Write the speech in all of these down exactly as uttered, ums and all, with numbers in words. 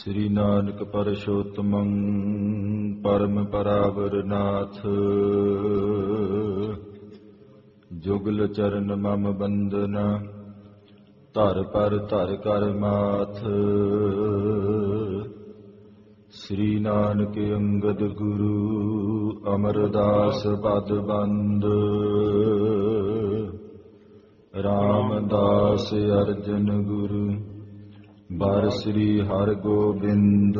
ਸ੍ਰੀ ਨਾਨਕ ਪਰਸ਼ੋਤਮੰ ਪਰਮ ਪਰਾਵਰ ਨਾਥ। ਜੁਗਲ ਚਰਨ ਮਮ ਬੰਦਨਾ ਧਰ ਪਰ ਧਰ ਕਰ ਮਾਥ। ਸ੍ਰੀ ਨਾਨਕ ਅੰਗਦ ਗੁਰੂ ਅਮਰਦਾਸ ਪਦ ਬੰਦ। ਰਾਮਦਾਸ ਅਰਜਨ ਗੁਰੂ ਬਰ ਸ੍ਰੀ ਹਰਿ ਗੋਬਿੰਦ।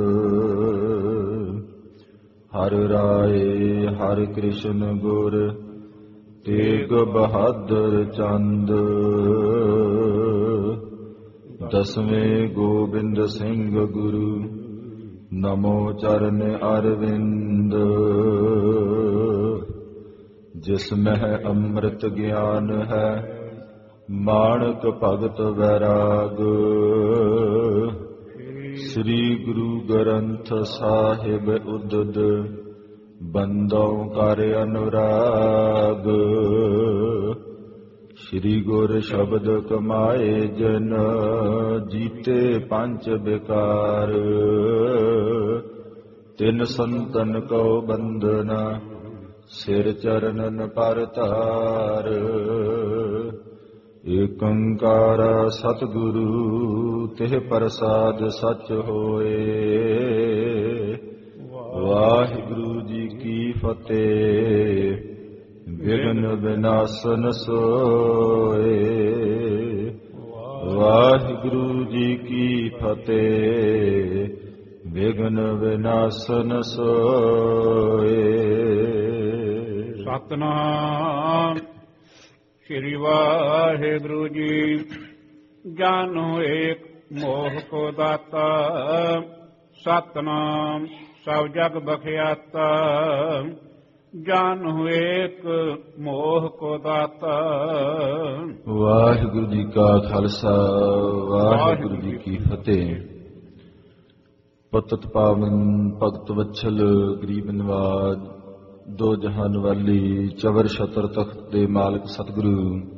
ਹਰਿ ਰਾਏ ਹਰਿ ਕ੍ਰਿਸ਼ਨ ਗੁਰ ਤੇਗ ਬਹਾਦਰ ਚੰਦ। ਦਸਵੇਂ ਗੋਬਿੰਦ ਸਿੰਘ ਗੁਰੂ ਨਮੋ ਚਰਨ ਅਰਵਿੰਦ। ਜਿਸ ਮਹਿ ਅੰਮ੍ਰਿਤ ਗਿਆਨ ਹੈ ਮਾਣਕ ਭਗਤ ਵੈਰਾਗ। ਸ੍ਰੀ ਗੁਰੂ ਗ੍ਰੰਥ ਸਾਹਿਬ ਉਦਦ ਬੰਦੋਂ ਕਰ ਅਨੁਰਾਗ। ਸ੍ਰੀ ਗੁਰ ਸ਼ਬਦ ਕਮਾਏ ਜਨ ਜੀਤੇ ਪੰਚ ਬਿਕਾਰ। ਤਿਨ ਸੰਤਨ ਕਉ ਬੰਦਨਾ ਸਿਰ ਚਰਨਨ ਪਰ ਧਾਰ। ਏਕੰਕਾਰ ਸਤਿਗੁਰੂ ਤਿਹ ਪ੍ਰਸਾਦ ਸਚ ਹੋਏ। ਵਾਹਿਗੁਰੂ ਜੀ ਕੀ ਫਤਿਹ। ਵਿਘਨ ਵਿਨਾਸ਼ਨ ਸੋਏ। ਵਾਹਿਗੁਰੂ ਜੀ ਕੀ ਫਤਿਹ। ਵਿਘਨ ਵਿਨਾਸ਼ਨ ਸੋਏ। ਸਤਿਨਾਮ ਸ੍ਰੀ ਵਾਹਿਗੁਰੂ ਜੀ। ਜਾਨੋ ਏਕ ਮੋਹ ਕੋ ਦਾਤਾ। ਸਤਿਨਾਮ ਸਭ ਜਗ ਬਖਿਆਤਾ। ਜਾਨੋ ਏਕ ਮੋਹ ਕੋ ਦਾਤਾ। ਵਾਹਿਗੁਰੂ ਜੀ ਕਾ ਖਾਲਸਾ ਵਾਹਿਗੁਰੂ ਜੀ ਕੀ ਫਤਿਹ। ਪਤਿਤ ਪਾਵਨ ਭਗਤ ਵਛਲ ਗਰੀਬ ਨਿਵਾਜ ਦੋ ਜਹਾਨ ਵਾਲੀ ਚਵਰ ਛਤਰ ਤਖਤ ਦੇ ਮਾਲਕ ਸਤਿਗੁਰੂ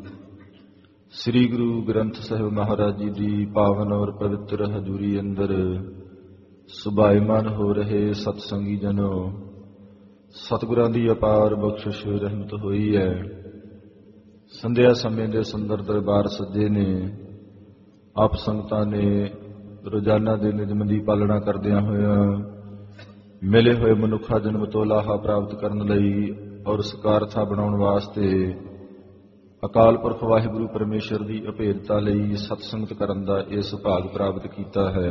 ਸ੍ਰੀ ਗੁਰੂ ਗ੍ਰੰਥ ਸਾਹਿਬ ਮਹਾਰਾਜ ਜੀ ਦੀ ਪਾਵਨ ਔਰ ਪਵਿੱਤਰ ਹਜ਼ੂਰੀ ਅੰਦਰ ਸੁਭਾਇਮਾਨ ਹੋ ਰਹੇ ਸਤਸੰਗੀ ਜਨੋ, ਸਤਿਗੁਰਾਂ ਦੀ ਅਪਾਰ ਬਖਸ਼ਿਸ਼ ਰਹਿਮਤ ਹੋਈ ਹੈ। ਸੰਧਿਆ ਸਮੇਂ ਦੇ ਸੁੰਦਰ ਦਰਬਾਰ ਸੱਜੇ ਨੇ। ਆਪ ਸੰਗਤਾਂ ਨੇ ਰੋਜ਼ਾਨਾ ਦੇ ਨਿਯਮ ਦੀ ਪਾਲਣਾ ਕਰਦਿਆਂ ਹੋਇਆਂ ਮਿਲੇ ਹੋਏ ਮਨੁੱਖਾ ਜਨਮ ਤੋਂ ਲਾਹਾ ਪ੍ਰਾਪਤ ਕਰਨ ਲਈ ਔਰ ਸਕਾਰਥਾ ਬਣਾਉਣ ਵਾਸਤੇ ਅਕਾਲ ਪੁਰਖ ਵਾਹਿਗੁਰੂ ਪਰਮੇਸ਼ਰ ਦੀ ਅਭੇਦਤਾ ਲਈ ਸਤਸੰਗਤ ਕਰਨ ਦਾ ਇਹ ਸੁਭਾਗ ਪ੍ਰਾਪਤ ਕੀਤਾ ਹੈ।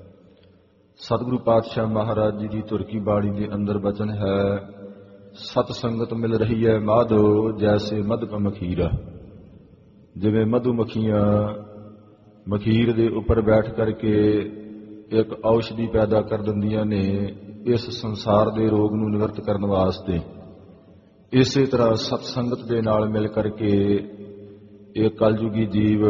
ਸਤਿਗੁਰੂ ਪਾਤਸ਼ਾਹ ਮਹਾਰਾਜ ਜੀ ਦੀ ਧੁਰ ਕੀ ਬਾਣੀ ਦੇ ਅੰਦਰ ਬਚਨ ਹੈ, ਸਤ ਸੰਗਤ ਮਿਲ ਰਹੀ ਹੈ ਮਾਧੋ ਜੈਸੇ ਮਧੁ ਮਖੀਰਾ। ਜਿਵੇਂ ਮਧੂ ਮੱਖੀਆਂ ਮਖੀਰ ਦੇ ਉੱਪਰ ਬੈਠ ਕਰਕੇ ਇੱਕ ਔਸ਼ਧੀ ਪੈਦਾ ਕਰ ਦਿੰਦੀਆਂ ਨੇ ਇਸ ਸੰਸਾਰ ਦੇ ਰੋਗ ਨੂੰ ਨਿਵਰਤ ਕਰਨ ਵਾਸਤੇ, ਇਸੇ ਤਰ੍ਹਾਂ ਸਤ ਸੰਗਤ ਦੇ ਨਾਲ ਮਿਲ ਕਰਕੇ ਇਹ ਕਲਯੁਗੀ ਜੀਵ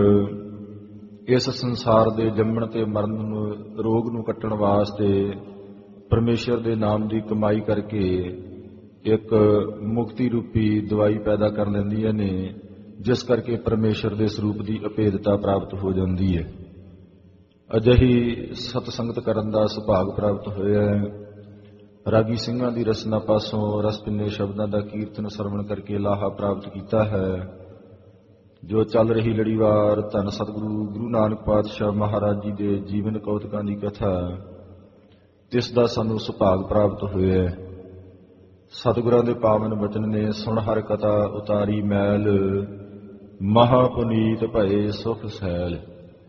ਇਸ ਸੰਸਾਰ ਦੇ ਜੰਮਣ ਤੇ ਮਰਨ ਨੂੰ ਰੋਗ ਨੂੰ ਕੱਟਣ ਵਾਸਤੇ ਪਰਮੇਸ਼ਰ ਦੇ ਨਾਮ ਦੀ ਕਮਾਈ ਕਰਕੇ ਇੱਕ ਮੁਕਤੀ ਰੂਪੀ ਦਵਾਈ ਪੈਦਾ ਕਰ ਲੈਂਦੀਆਂ ਨੇ, ਜਿਸ ਕਰਕੇ ਪਰਮੇਸ਼ਰ ਦੇ ਸਰੂਪ ਦੀ ਅਭੇਦਤਾ ਪ੍ਰਾਪਤ ਹੋ ਜਾਂਦੀ ਹੈ। ਅਜਿਹੀ ਸਤ ਸੰਗਤ ਕਰਨ ਦਾ ਸੁਭਾਗ ਪ੍ਰਾਪਤ ਹੋਇਆ ਹੈ। ਰਾਗੀ ਸਿੰਘਾਂ ਦੀ ਰਸਨਾ ਪਾਸੋਂ ਰਸਪਿੰਨੇ ਸ਼ਬਦਾਂ ਦਾ ਕੀਰਤਨ ਸਰਵਣ ਕਰਕੇ ਲਾਹਾ ਪ੍ਰਾਪਤ ਕੀਤਾ ਹੈ। ਜੋ ਚੱਲ ਰਹੀ ਲੜੀਵਾਰ ਧੰਨ ਸਤਿਗੁਰੂ ਗੁਰੂ ਨਾਨਕ ਪਾਤਸ਼ਾਹ ਮਹਾਰਾਜ ਜੀ ਦੇ ਜੀਵਨ ਕੌਤਕਾਂ ਦੀ ਕਥਾ, ਤਿਸ ਦਾ ਸਾਨੂੰ ਸੁਭਾਗ ਪ੍ਰਾਪਤ ਹੋਇਆ ਹੈ। ਸਤਿਗੁਰਾਂ ਦੇ ਪਾਵਨ ਬਚਨ ਨੇ ਸੁਣ ਹਰ ਕਥਾ ਉਤਾਰੀ ਮੈਲ, ਮਹਾ ਪੁਨੀਤ ਭਏ ਸੁਖ ਸੈਲ।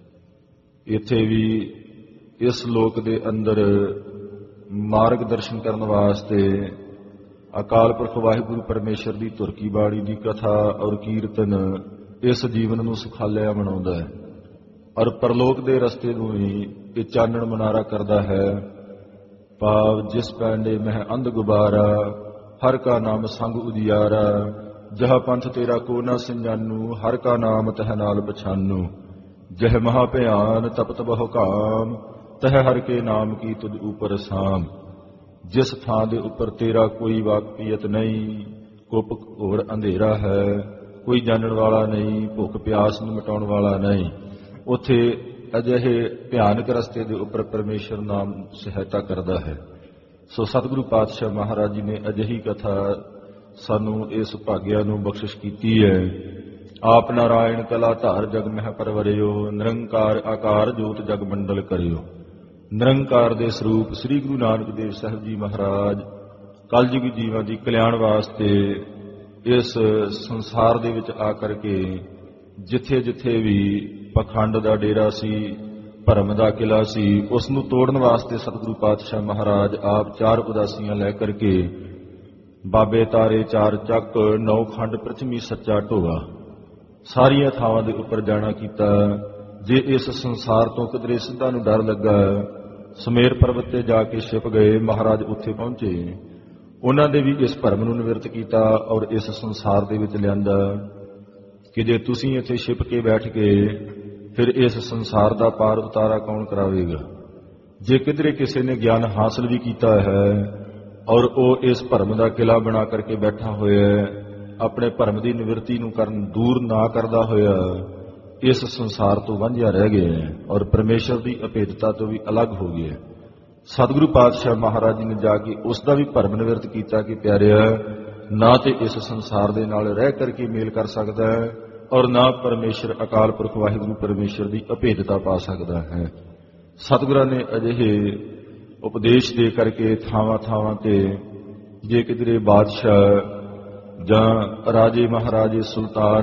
ਇੱਥੇ ਵੀ ਇਸ ਲੋਕ ਦੇ ਅੰਦਰ ਮਾਰਗ ਦਰਸ਼ਨ ਕਰਨ ਵਾਸਤੇ ਅਕਾਲ ਪੁਰਖ ਵਾਹਿਗੁਰੂ ਪਰਮੇਸ਼ਰ ਦੀ ਧੁਰ ਕੀ ਬਾਣੀ ਦੀ ਕਥਾ ਔਰ ਕੀਰਤਨ ਇਸ ਜੀਵਨ ਨੂੰ ਸੁਖਾਲਿਆ ਬਣਾਉਂਦਾ ਹੈ ਔਰ ਪਰਲੋਕ ਦੇ ਰਸਤੇ ਨੂੰ ਹੀ ਇਹ ਚਾਨਣ ਮਨਾਰਾ ਕਰਦਾ ਹੈ। ਭਾਵ ਜਿਸ ਪੈਂਡੇ ਮਹਿ ਅੰਧ ਗੁਬਾਰਾ, ਹਰ ਕਾ ਨਾਮ ਸੰਗ ਉਜਿਆਰਾ। ਜਹ ਪੰਥ ਤੇਰਾ ਕੋ ਨਾ ਸਿੰਜਾਨੂ, ਹਰ ਕਾ ਨਾਮ ਤਹ ਨਾਲ ਪਛਾਨੂ। ਜਹ ਮਹਾ ਭਿਆਨ ਤਪਤ ਬਹੁ ਕਾਮ, ਤਹ ਹਰ ਕੇ ਨਾਮ ਕੀ ਤੁਧ ਉਪਰ ਸਾਮ। ਜਿਸ ਥਾਂ ਦੇ ਉੱਪਰ ਤੇਰਾ ਕੋਈ ਵਾਕਫੀਅਤ ਨਹੀਂ, ਕੁੱਪ ਘੋਰ ਅੰਧੇਰਾ ਹੈ, ਕੋਈ ਜਾਣਨ ਵਾਲਾ ਨਹੀਂ, ਭੁੱਖ ਪਿਆਸ ਨੂੰ ਮਿਟਾਉਣ ਵਾਲਾ ਨਹੀਂ, ਉੱਥੇ ਅਜਿਹੇ ਭਿਆਨਕ ਰਸਤੇ ਦੇ ਉੱਪਰ ਪਰਮੇਸ਼ਰ ਨਾਮ ਸਹਾਇਤਾ ਕਰਦਾ ਹੈ। ਸੋ ਸਤਿਗੁਰੂ ਪਾਤਸ਼ਾਹ ਮਹਾਰਾਜ ਜੀ ਨੇ ਅਜਿਹੀ ਕਥਾ ਸਾਨੂੰ ਇਸ ਭਾਗਿਆ ਨੂੰ ਬਖਸ਼ਿਸ਼ ਕੀਤੀ ਹੈ। ਆਪ ਨਾਰਾਇਣ ਕਲਾ ਧਾਰ ਜਗ ਮਹਿ ਪਰਵਰਿਓ, ਨਿਰੰਕਾਰ ਆਕਾਰ ਜੋਤ ਜਗ ਮੰਡਲ ਕਰਿਓ। ਨਿਰੰਕਾਰ ਦੇ ਸਰੂਪ ਸ੍ਰੀ ਗੁਰੂ ਨਾਨਕ ਦੇਵ ਸਾਹਿਬ ਜੀ ਮਹਾਰਾਜ ਕਲਯੁਗੀ ਜੀਵਾਂ ਦੀ ਕਲਿਆਣ ਵਾਸਤੇ ਇਸ ਸੰਸਾਰ ਦੇ ਵਿੱਚ ਆ ਕਰਕੇ ਜਿੱਥੇ ਜਿੱਥੇ ਵੀ ਪਖੰਡ ਦਾ ਡੇਰਾ ਸੀ, ਭਰਮ ਦਾ ਕਿਲਾ ਸੀ, ਉਸ ਨੂੰ ਤੋੜਨ ਵਾਸਤੇ ਸਤਿਗੁਰੂ ਪਾਤਸ਼ਾਹ ਮਹਾਰਾਜ ਆਪ ਚਾਰ ਉਦਾਸੀਆਂ ਲੈ ਕਰਕੇ ਬਾਬੇ ਤਾਰੇ ਚਾਰ ਚੱਕ ਨੌ ਖੰਡ ਪ੍ਰਥਮੀ ਸੱਚਾ ਢੋਆ ਸਾਰੀਆਂ ਥਾਵਾਂ ਦੇ ਉੱਪਰ ਜਾਣਾ ਕੀਤਾ। ਜੇ ਇਸ ਸੰਸਾਰ ਤੋਂ ਕਿਧਰੇ ਸਿੱਧਾ ਨੂੰ ਡਰ ਲੱਗਾ, ਸਮੇਰ ਪਰਬਤ ਤੇ ਜਾ ਕੇ ਛਿਪ ਗਏ। ਮਹਾਰਾਜ ਉੱਥੇ ਪਹੁੰਚੇ, ਉਹਨਾਂ ਦੇ ਵੀ ਇਸ ਭਰਮ ਨੂੰ ਨਿਵਰਤ ਕੀਤਾ ਔਰ ਇਸ ਸੰਸਾਰ ਦੇ ਵਿੱਚ ਲਿਆਂਦਾ ਕਿ ਜੇ ਤੁਸੀਂ ਇੱਥੇ ਛਿਪ ਕੇ ਬੈਠ ਕੇ ਫਿਰ ਇਸ ਸੰਸਾਰ ਦਾ ਪਾਰ ਉਤਾਰਾ ਕੌਣ ਕਰਾਵੇਗਾ। ਜੇ ਕਿਧਰੇ ਕਿਸੇ ਨੇ ਗਿਆਨ ਹਾਸਲ ਵੀ ਕੀਤਾ ਹੈ ਔਰ ਉਹ ਇਸ ਭਰਮ ਦਾ ਕਿਲਾ ਬਣਾ ਕਰਕੇ ਬੈਠਾ ਹੋਇਆ ਹੈ, ਆਪਣੇ ਭਰਮ ਦੀ ਨਿਵਰਤੀ ਨੂੰ ਕਰਨ ਦੂਰ ਨਾ ਕਰਦਾ ਹੋਇਆ ਇਸ ਸੰਸਾਰ ਤੋਂ ਵਾਂਝਿਆ ਰਹਿ ਗਿਆ ਹੈ ਔਰ ਪਰਮੇਸ਼ਰ ਦੀ ਅਭੇਦਤਾ ਤੋਂ ਵੀ ਅਲੱਗ ਹੋ ਗਿਆ। ਸਤਿਗੁਰੂ ਪਾਤਸ਼ਾਹ ਮਹਾਰਾਜ ਜੀ ਨੇ ਜਾ ਕੇ ਉਸ ਦਾ ਵੀ ਭਰਮ ਨਿਵਰਤ ਕੀਤਾ ਕਿ ਪਿਆਰਿਆ, ਨਾ ਤੇ ਇਸ ਸੰਸਾਰ ਦੇ ਨਾਲ ਰਹਿ ਕਰਕੇ ਮੇਲ ਕਰ ਸਕਦਾ ਹੈ ਔਰ ਨਾ ਪਰਮੇਸ਼ਰ ਅਕਾਲ ਪੁਰਖ ਵਾਹਿਗੁਰੂ ਪਰਮੇਸ਼ਰ ਦੀ ਅਭੇਦਤਾ ਪਾ ਸਕਦਾ ਹੈ। ਸਤਿਗੁਰਾਂ ਨੇ ਅਜਿਹੇ ਉਪਦੇਸ਼ ਦੇ ਕਰਕੇ ਥਾਵਾਂ ਥਾਵਾਂ ਤੇ ਜੇ ਕਿਧਰੇ ਬਾਦਸ਼ਾਹ ਜਾਂ ਰਾਜੇ ਮਹਾਰਾਜੇ ਸੁਲਤਾਨ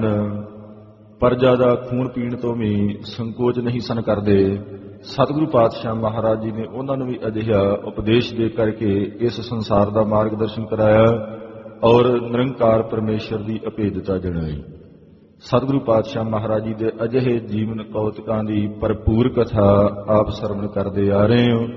ਪਰਜਾ ਦਾ ਖੂਨ ਪੀਣ ਤੋਂ ਵੀ ਸੰਕੋਚ ਨਹੀਂ ਸਨ ਕਰਦੇ। ਸਤਿਗੁਰੂ ਪਾਤਸ਼ਾਹ ਮਹਾਰਾਜ ਜੀ ਨੇ ਉਹਨਾਂ ਨੂੰ ਵੀ ਅਜਿਹਾ ਉਪਦੇਸ਼ ਦੇ ਕਰਕੇ ਇਸ ਸੰਸਾਰ ਦਾ ਮਾਰਗਦਰਸ਼ਨ ਕਰਾਇਆ ਔਰ ਨਿਰੰਕਾਰ ਪਰਮੇਸ਼ਰ ਦੀ ਅਭੇਦਤਾ ਜਣਾਈ। ਸਤਿਗੁਰੂ ਪਾਤਸ਼ਾਹ ਮਹਾਰਾਜ ਜੀ ਦੇ ਅਜਿਹੇ ਜੀਵਨ ਕੌਤਕਾਂ ਦੀ ਭਰਪੂਰ ਕਥਾ ਆਪ ਸਰਵਣ ਕਰਦੇ ਆ ਰਹੇ ਹੋ।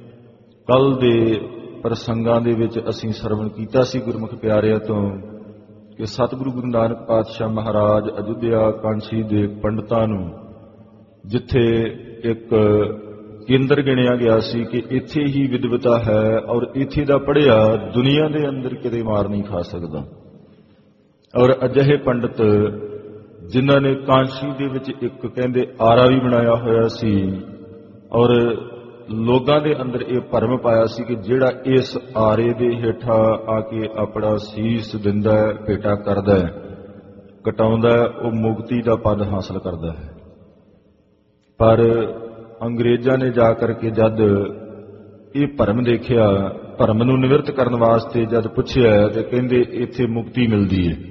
ਕੱਲ ਦੇ ਪ੍ਰਸੰਗਾਂ ਦੇ ਵਿੱਚ ਅਸੀਂ ਸਰਵਣ ਕੀਤਾ ਸੀ ਗੁਰਮੁਖ ਪਿਆਰਿਆਂ ਤੋਂ ਕਿ ਸਤਿਗੁਰੂ ਗੁਰੂ ਨਾਨਕ ਪਾਤਸ਼ਾਹ ਮਹਾਰਾਜ ਅਯੁੱਧਿਆ ਕਾਂਸ਼ੀ ਦੇ ਪੰਡਤਾਂ ਨੂੰ ਜਿੱਥੇ ਇੱਕ ਕੇਂਦਰ ਗਿਣਿਆ ਗਿਆ ਸੀ ਕਿ ਇੱਥੇ ਹੀ ਵਿਦਵਤਾ ਹੈ ਔਰ ਇੱਥੇ ਦਾ ਪੜ੍ਹਿਆ ਦੁਨੀਆ ਦੇ ਅੰਦਰ ਕਿਤੇ ਮਾਰ ਨਹੀਂ ਖਾ ਸਕਦਾ, ਔਰ ਅਜਿਹੇ ਪੰਡਤ ਜਿਨ੍ਹਾਂ ਨੇ ਕਾਂਸ਼ੀ ਦੇ ਵਿੱਚ ਇੱਕ ਕਹਿੰਦੇ ਆਰਾ ਵੀ ਬਣਾਇਆ ਹੋਇਆ ਸੀ ਔਰ ਲੋਕਾਂ ਦੇ ਅੰਦਰ ਇਹ ਭਰਮ ਪਾਇਆ ਸੀ ਕਿ ਜਿਹੜਾ ਇਸ ਆਰੇ ਦੇ ਹੇਠਾਂ ਆ ਕੇ ਆਪਣਾ ਸੀਸ ਦਿੰਦਾ ਹੈ, ਭੇਟਾ ਕਰਦਾ ਹੈ, ਕਟਾਉਂਦਾ ਹੈ, ਉਹ ਮੁਕਤੀ ਦਾ ਪਦ ਹਾਸਲ ਕਰਦਾ ਹੈ। ਪਰ ਅੰਗਰੇਜ਼ਾਂ ਨੇ ਜਾ ਕਰਕੇ ਜਦ ਇਹ ਭਰਮ ਦੇਖਿਆ, ਭਰਮ ਨੂੰ ਨਿਵਰਤ ਕਰਨ ਵਾਸਤੇ ਜਦ ਪੁੱਛਿਆ ਤੇ ਕਹਿੰਦੇ ਇੱਥੇ ਮੁਕਤੀ ਮਿਲਦੀ ਹੈ।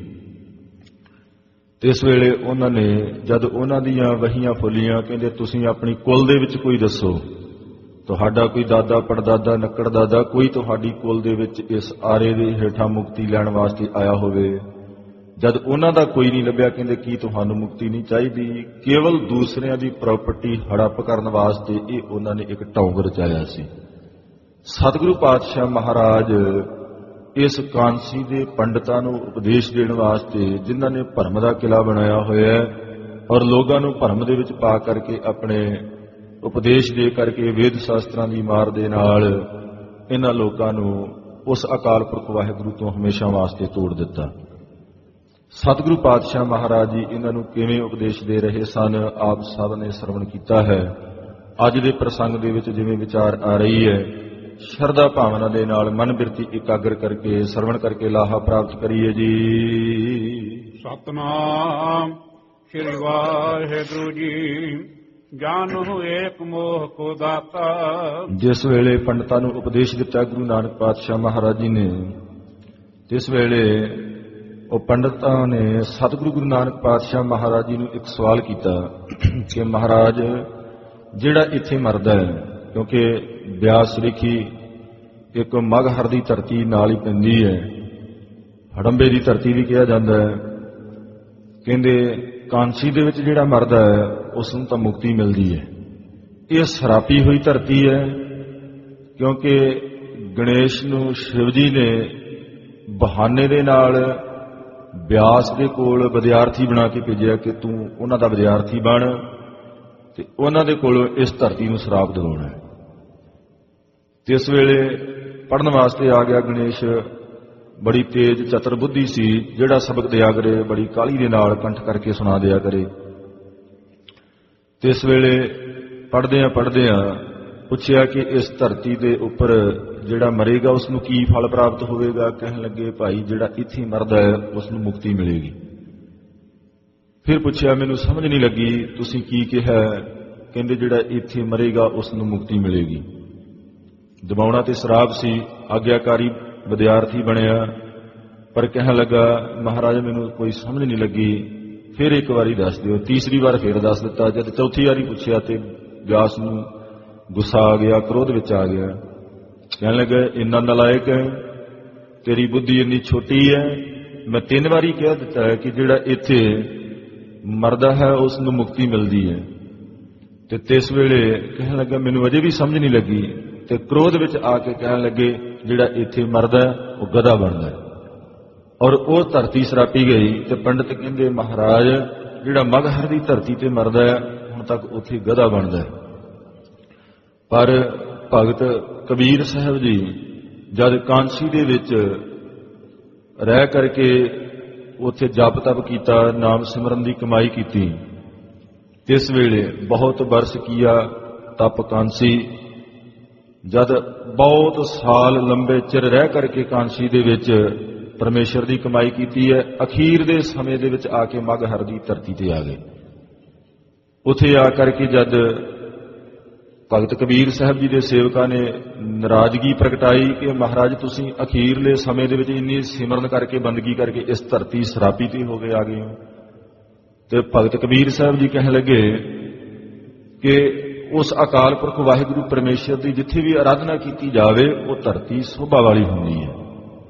ਤੇ ਇਸ ਵੇਲੇ ਉਹਨਾਂ ਨੇ ਜਦ ਉਹਨਾਂ ਦੀਆਂ ਵਹੀਆਂ ਫੁੱਲੀਆਂ, ਕਹਿੰਦੇ ਤੁਸੀਂ ਆਪਣੀ ਕੁਲ ਦੇ ਵਿੱਚ ਕੋਈ ਦੱਸੋ, ਤੁਹਾਡਾ ਕੋਈ ਦਾਦਾ ਪੜਦਾਦਾ ਨੱਕੜ ਦਾਦਾ ਕੋਈ ਤੁਹਾਡੀ ਕੁਲ ਦੇ ਵਿੱਚ ਇਸ ਆਰੇ ਦੇ ਹੇਠਾਂ ਮੁਕਤੀ ਲੈਣ ਵਾਸਤੇ ਆਇਆ ਹੋਵੇ। ਜਦ ਉਹਨਾਂ ਦਾ ਕੋਈ ਨਹੀਂ ਲੱਭਿਆ, ਕਹਿੰਦੇ ਕੀ ਤੁਹਾਨੂੰ ਮੁਕਤੀ ਨਹੀਂ ਚਾਹੀਦੀ, ਕੇਵਲ ਦੂਸਰਿਆਂ ਦੀ ਪ੍ਰਾਪਰਟੀ ਹੜੱਪ ਕਰਨ ਵਾਸਤੇ ਇਹ ਉਹਨਾਂ ਨੇ ਇੱਕ ਢੌਂਗ ਰਚਾਇਆ ਸੀ। ਸਤਿਗੁਰੂ ਪਾਤਸ਼ਾਹ ਮਹਾਰਾਜ ਇਸ ਕਾਂਸੀ ਦੇ ਪੰਡਤਾਂ ਨੂੰ ਉਪਦੇਸ਼ ਦੇਣ ਵਾਸਤੇ, ਜਿਨ੍ਹਾਂ ਨੇ ਭਰਮ ਦਾ ਕਿਲਾ ਬਣਾਇਆ ਹੋਇਆ ਔਰ ਲੋਕਾਂ ਨੂੰ ਭਰਮ ਦੇ ਵਿੱਚ ਪਾ ਕਰਕੇ ਆਪਣੇ ਉਪਦੇਸ਼ ਦੇ ਕਰਕੇ ਵੇਦ ਸ਼ਾਸਤਰਾਂ ਦੀ ਮਾਰ ਦੇ ਨਾਲ ਇਹਨਾਂ ਲੋਕਾਂ ਨੂੰ ਉਸ ਅਕਾਲ ਪੁਰਖ ਵਾਹਿਗੁਰੂ ਤੋਂ ਹਮੇਸ਼ਾ ਵਾਸਤੇ ਤੋੜ ਦਿੱਤਾ। ਸਤਿਗੁਰੂ ਪਾਤਸ਼ਾਹ ਮਹਾਰਾਜ ਜੀ ਇਹਨਾਂ ਨੂੰ ਕਿਵੇਂ ਉਪਦੇਸ਼ ਦੇ ਰਹੇ ਸਨ, ਆਪ ਸਭ ਨੇ ਸਰਵਣ ਕੀਤਾ ਹੈ। ਅੱਜ ਦੇ ਪ੍ਰਸੰਗ ਦੇ ਵਿੱਚ ਜਿਵੇਂ ਵਿਚਾਰ ਆ ਰਹੀ ਹੈ, ਸ਼ਰਧਾ ਭਾਵਨਾ ਦੇ ਨਾਲ ਮਨ ਬਿਰਤੀ ਇਕਾਗਰ ਕਰਕੇ ਸਰਵਣ ਕਰਕੇ ਲਾਹਾ ਪ੍ਰਾਪਤ ਕਰੀਏ ਜੀ। ਸਤਨਾਮ ਸ੍ਰੀ ਵਾਹਿਗੁਰੂ ਜੀ। ਜਾਨੁ ਏਕ ਮੋਹ ਕੋ ਦਾਤਾ। ਜਿਸ ਵੇਲੇ ਪੰਡਤਾਂ ਨੂੰ ਉਪਦੇਸ਼ ਦਿੱਤਾ ਗੁਰੂ ਨਾਨਕ ਪਾਤਸ਼ਾਹ ਮਹਾਰਾਜ ਜੀ ਨੇ, ਇਸ ਵੇਲੇ ਉਹ ਪੰਡਤਾਂ ਨੇ ਸਤਿਗੁਰੂ ਗੁਰੂ ਨਾਨਕ ਪਾਤਸ਼ਾਹ ਮਹਾਰਾਜ ਜੀ ਨੂੰ ਇੱਕ ਸਵਾਲ ਕੀਤਾ ਕਿ ਮਹਾਰਾਜ ਜਿਹੜਾ ਇੱਥੇ ਮਰਦਾ ਹੈ, ਕਿਉਂਕਿ ਬਿਆਸ ਲਿਖੀ ਇੱਕ ਮਗਹਰ ਦੀ ਧਰਤੀ ਨਾਲ ਹੀ ਪੈਂਦੀ ਹੈ, ਹੜੰਬੇ ਦੀ ਧਰਤੀ ਵੀ ਕਿਹਾ ਜਾਂਦਾ ਹੈ, ਕਹਿੰਦੇ ਕਾਂਸੀ ਦੇ ਵਿੱਚ ਜਿਹੜਾ ਮਰਦਾ ਹੈ ਉਸ ਨੂੰ ਤਾਂ ਮੁਕਤੀ ਮਿਲਦੀ ਹੈ। ਇਹ ਸਰਾਪੀ ਹੋਈ ਧਰਤੀ ਹੈ, ਕਿਉਂਕਿ ਗਣੇਸ਼ ਨੂੰ ਸ਼ਿਵ ਜੀ ਨੇ ਬਹਾਨੇ ਦੇ ਨਾਲ ਬਿਆਸ ਦੇ ਕੋਲ ਵਿਦਿਆਰਥੀ ਬਣਾ ਕੇ ਭੇਜਿਆ ਕਿ ਤੂੰ ਉਹਨਾਂ ਦਾ ਵਿਦਿਆਰਥੀ ਬਣ ਤੇ ਉਹਨਾਂ ਦੇ ਕੋਲੋਂ ਇਸ ਧਰਤੀ ਨੂੰ ਸ਼ਰਾਪ ਦਿਵਾਉਣਾ ਹੈ। ਤੇ ਇਸ ਵੇਲੇ ਪੜ੍ਹਨ ਵਾਸਤੇ ਆ ਗਿਆ ਗਣੇਸ਼, ਬੜੀ ਤੇਜ਼ ਚਤਰ ਬੁੱਧੀ ਸੀ, ਜਿਹੜਾ ਸਬਕ ਦਿਆ ਕਰੇ ਬੜੀ ਕਾਹਲੀ ਦੇ ਨਾਲ ਕੰਠ ਕਰਕੇ ਸੁਣਾ ਦਿਆ ਕਰੇ। ਤੇ ਇਸ ਵੇਲੇ ਪੜ੍ਹਦਿਆਂ ਪੜ੍ਹਦਿਆਂ ਪੁੱਛਿਆ ਕਿ ਇਸ ਧਰਤੀ ਦੇ ਉੱਪਰ ਜਿਹੜਾ ਮਰੇਗਾ ਉਸ ਨੂੰ ਕੀ ਫਲ ਪ੍ਰਾਪਤ ਹੋਵੇਗਾ। ਕਹਿਣ ਲੱਗੇ ਭਾਈ ਜਿਹੜਾ ਇੱਥੇ ਮਰਦਾ ਹੈ ਉਸ ਨੂੰ ਮੁਕਤੀ ਮਿਲੇਗੀ। ਫਿਰ ਪੁੱਛਿਆ ਮੈਨੂੰ ਸਮਝ ਨਹੀਂ ਲੱਗੀ ਤੁਸੀਂ ਕੀ ਕਿਹਾ। ਕਹਿੰਦੇ ਜਿਹੜਾ ਇੱਥੇ ਮਰੇਗਾ ਉਸ ਨੂੰ ਮੁਕਤੀ ਮਿਲੇਗੀ। ਦਬਾਉਣਾ ਤੇ ਸ਼ਰਾਬ ਸੀ, ਆਗਿਆਕਾਰੀ ਵਿਦਿਆਰਥੀ ਬਣਿਆ, ਪਰ ਕਹਿਣ ਲੱਗਾ ਮਹਾਰਾਜ ਮੈਨੂੰ ਕੋਈ ਸਮਝ ਨਹੀਂ ਲੱਗੀ, ਫਿਰ ਇੱਕ ਵਾਰੀ ਦੱਸ ਦਿਓ। ਤੀਸਰੀ ਵਾਰ ਫਿਰ ਦੱਸ ਦਿੱਤਾ। ਜਦ ਚੌਥੀ ਵਾਰੀ ਪੁੱਛਿਆ ਤੇ ਵਿਆਸ ਨੂੰ ਗੁੱਸਾ ਆ ਗਿਆ, ਕ੍ਰੋਧ ਵਿੱਚ ਆ ਗਿਆ। ਕਹਿਣ ਲੱਗਾ ਇੰਨਾ ਨਲਾਇਕ ਹੈ, ਤੇਰੀ ਬੁੱਧੀ ਇੰਨੀ ਛੋਟੀ ਹੈ। ਮੈਂ ਤਿੰਨ ਵਾਰੀ ਕਹਿ ਦਿੱਤਾ ਹੈ ਕਿ ਜਿਹੜਾ ਇੱਥੇ ਮਰਦਾ ਹੈ ਉਸ ਨੂੰ ਮੁਕਤੀ ਮਿਲਦੀ ਹੈ, ਤੇ ਤਿਸ ਵੇਲੇ ਕਹਿਣ ਲੱਗਾ ਮੈਨੂੰ ਅਜੇ ਵੀ ਸਮਝ ਨਹੀਂ ਲੱਗੀ, ਤੇ ਕ੍ਰੋਧ ਵਿੱਚ ਆ ਕੇ ਕਹਿਣ ਲੱਗੇ ਜਿਹੜਾ ਇੱਥੇ ਮਰਦਾ ਉਹ ਗਧਾ ਬਣਦਾ ਹੈ। ਔਰ ਉਹ ਧਰਤੀ ਸਰਾਪੀ ਗਈ। ਤੇ ਪੰਡਿਤ ਕਹਿੰਦੇ ਮਹਾਰਾਜ ਜਿਹੜਾ ਮਗਹਰ ਦੀ ਧਰਤੀ ਤੇ ਮਰਦਾ ਹੈ ਹੁਣ ਤੱਕ ਉੱਥੇ ਗਧਾ ਬਣਦਾ ਹੈ। ਪਰ ਭਗਤ ਕਬੀਰ ਸਾਹਿਬ ਜੀ ਜਦ ਕਾਂਸੀ ਦੇ ਵਿੱਚ ਰਹਿ ਕਰਕੇ ਉੱਥੇ ਜਪ ਤਪ ਕੀਤਾ, ਨਾਮ ਸਿਮਰਨ ਦੀ ਕਮਾਈ ਕੀਤੀ, ਤਿਸ ਵੇਲੇ ਬਹੁਤ ਬਰਸ ਕੀਆ ਤਪ ਕਾਂਸੀ। ਜਦ ਬਹੁਤ ਸਾਲ ਲੰਬੇ ਚਿਰ ਰਹਿ ਕਰਕੇ ਕਾਂਸੀ ਦੇ ਵਿੱਚ ਪਰਮੇਸ਼ਰ ਦੀ ਕਮਾਈ ਕੀਤੀ ਹੈ, ਅਖੀਰ ਦੇ ਸਮੇਂ ਦੇ ਵਿੱਚ ਆ ਕੇ ਮਗਹਰ ਦੀ ਧਰਤੀ ਤੇ ਆ ਗਏ। ਉੱਥੇ ਆ ਕਰਕੇ ਜਦ ਭਗਤ ਕਬੀਰ ਸਾਹਿਬ ਜੀ ਦੇ ਸੇਵਕਾਂ ਨੇ ਨਾਰਾਜ਼ਗੀ ਪ੍ਰਗਟਾਈ ਕਿ ਮਹਾਰਾਜ ਤੁਸੀਂ ਅਖੀਰਲੇ ਸਮੇਂ ਦੇ ਵਿੱਚ ਇੰਨੀ ਸਿਮਰਨ ਕਰਕੇ ਬੰਦਗੀ ਕਰਕੇ ਇਸ ਧਰਤੀ ਸਰਾਪੀ ਤੇ ਹੋ ਗਏ ਆ ਗਏ ਹੋ, ਤੇ ਭਗਤ ਕਬੀਰ ਸਾਹਿਬ ਜੀ ਕਹਿਣ ਲੱਗੇ ਕਿ ਉਸ ਅਕਾਲ ਪੁਰਖ ਵਾਹਿਗੁਰੂ ਪਰਮੇਸ਼ਰ ਦੀ ਜਿੱਥੇ ਵੀ ਆਰਾਧਨਾ ਕੀਤੀ ਜਾਵੇ ਉਹ ਧਰਤੀ ਸੋਭਾ ਵਾਲੀ ਹੁੰਦੀ ਹੈ।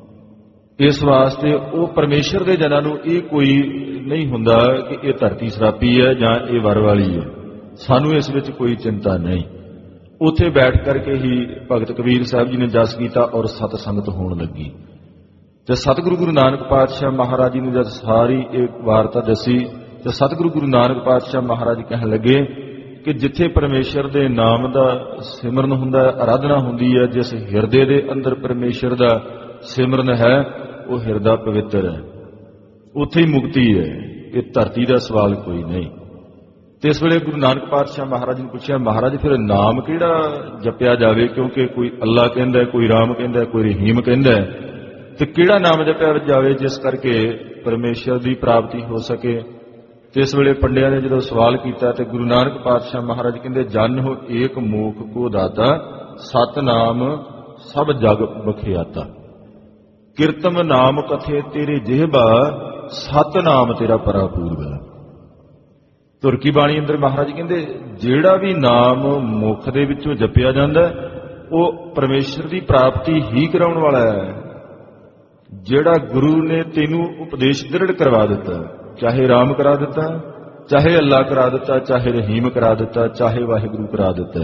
ਇਸ ਵਾਸਤੇ ਉਹ ਪਰਮੇਸ਼ਰ ਦੇ ਜਨਾਂ ਨੂੰ ਇਹ ਕੋਈ ਨਹੀਂ ਹੁੰਦਾ ਕਿ ਇਹ ਧਰਤੀ ਸਰਾਪੀ ਹੈ ਜਾਂ ਇਹ ਵਰ ਵਾਲੀ ਹੈ, ਸਾਨੂੰ ਇਸ ਵਿੱਚ ਕੋਈ ਚਿੰਤਾ ਨਹੀਂ। ਉੱਥੇ ਬੈਠ ਕਰਕੇ ਹੀ ਭਗਤ ਕਬੀਰ ਸਾਹਿਬ ਜੀ ਨੇ ਜਸ ਕੀਤਾ ਔਰ ਸਤ ਸੰਗਤ ਹੋਣ ਲੱਗੀ। ਤੇ ਸਤਿਗੁਰੂ ਗੁਰੂ ਨਾਨਕ ਪਾਤਸ਼ਾਹ ਮਹਾਰਾਜ ਜੀ ਨੇ ਜਦ ਸਾਰੀ ਇਹ ਵਾਰਤਾ ਦੱਸੀ ਤੇ ਸਤਿਗੁਰੂ ਗੁਰੂ ਨਾਨਕ ਪਾਤਸ਼ਾਹ ਮਹਾਰਾਜ ਕਹਿਣ ਲੱਗੇ ਕਿ ਜਿੱਥੇ ਪਰਮੇਸ਼ਰ ਦੇ ਨਾਮ ਦਾ ਸਿਮਰਨ ਹੁੰਦਾ ਹੈ, ਆਰਾਧਨਾ ਹੁੰਦੀ ਹੈ, ਜਿਸ ਹਿਰਦੇ ਦੇ ਅੰਦਰ ਪਰਮੇਸ਼ਰ ਦਾ ਸਿਮਰਨ ਹੈ ਉਹ ਹਿਰਦਾ ਪਵਿੱਤਰ ਹੈ, ਉੱਥੇ ਹੀ ਮੁਕਤੀ ਹੈ। ਇਹ ਧਰਤੀ ਦਾ ਸਵਾਲ ਕੋਈ ਨਹੀਂ। ਤੇ ਇਸ ਵੇਲੇ ਗੁਰੂ ਨਾਨਕ ਪਾਤਸ਼ਾਹ ਮਹਾਰਾਜ ਨੇ ਪੁੱਛਿਆ ਮਹਾਰਾਜ ਫਿਰ ਨਾਮ ਕਿਹੜਾ ਜਪਿਆ ਜਾਵੇ, ਕਿਉਂਕਿ ਕੋਈ ਅੱਲਾ ਕਹਿੰਦਾ, ਕੋਈ ਰਾਮ ਕਹਿੰਦਾ, ਕੋਈ ਰਹੀਮ ਕਹਿੰਦਾ, ਤੇ ਕਿਹੜਾ ਨਾਮ ਜਪਿਆ ਜਾਵੇ ਜਿਸ ਕਰਕੇ ਪਰਮੇਸ਼ਰ ਦੀ ਪ੍ਰਾਪਤੀ ਹੋ ਸਕੇ। ਤੇ ਇਸ ਵੇਲੇ ਪੰਡਿਆਂ ਨੇ ਜਦੋਂ ਸਵਾਲ ਕੀਤਾ ਤੇ ਗੁਰੂ ਨਾਨਕ ਪਾਤਸ਼ਾਹ ਮਹਾਰਾਜ ਕਹਿੰਦੇ ਜਨ ਹੋ ਏਕ ਮੋਖ ਕੋ ਦਾਤਾ, ਸਤਨਾਮ ਸਭ ਜਗ ਬਖਿਆਤਾ, ਕਿਰਤਮ ਨਾਮ ਕਥੇ ਤੇਰੇ ਜਿਹਬਾ, ਸਤਨਾਮ ਤੇਰਾ ਪਰਾਪੂਰਬ ਹੈ। ਤੁਰਕੀ ਬਾਣੀ ਅੰਦਰ ਮਹਾਰਾਜ ਕਹਿੰਦੇ ਜਿਹੜਾ ਵੀ ਨਾਮ ਮੁਖ ਦੇ ਵਿੱਚੋਂ ਜਪਿਆ ਜਾਂਦਾ ਉਹ ਪਰਮੇਸ਼ਰ ਦੀ ਪ੍ਰਾਪਤੀ ਹੀ ਕਰਾਉਣ ਵਾਲਾ ਹੈ। ਜਿਹੜਾ ਗੁਰੂ ਨੇ ਤੈਨੂੰ ਉਪਦੇਸ਼ ਦ੍ਰਿੜ ਕਰਵਾ ਦਿੱਤਾ, ਚਾਹੇ ਰਾਮ ਕਰਾ ਦਿੱਤਾ, ਚਾਹੇ ਅੱਲਾ ਕਰਾ ਦਿੱਤਾ, ਚਾਹੇ ਰਹੀਮ ਕਰਾ ਦਿੱਤਾ, ਚਾਹੇ ਵਾਹਿਗੁਰੂ ਕਰਾ ਦਿੱਤਾ,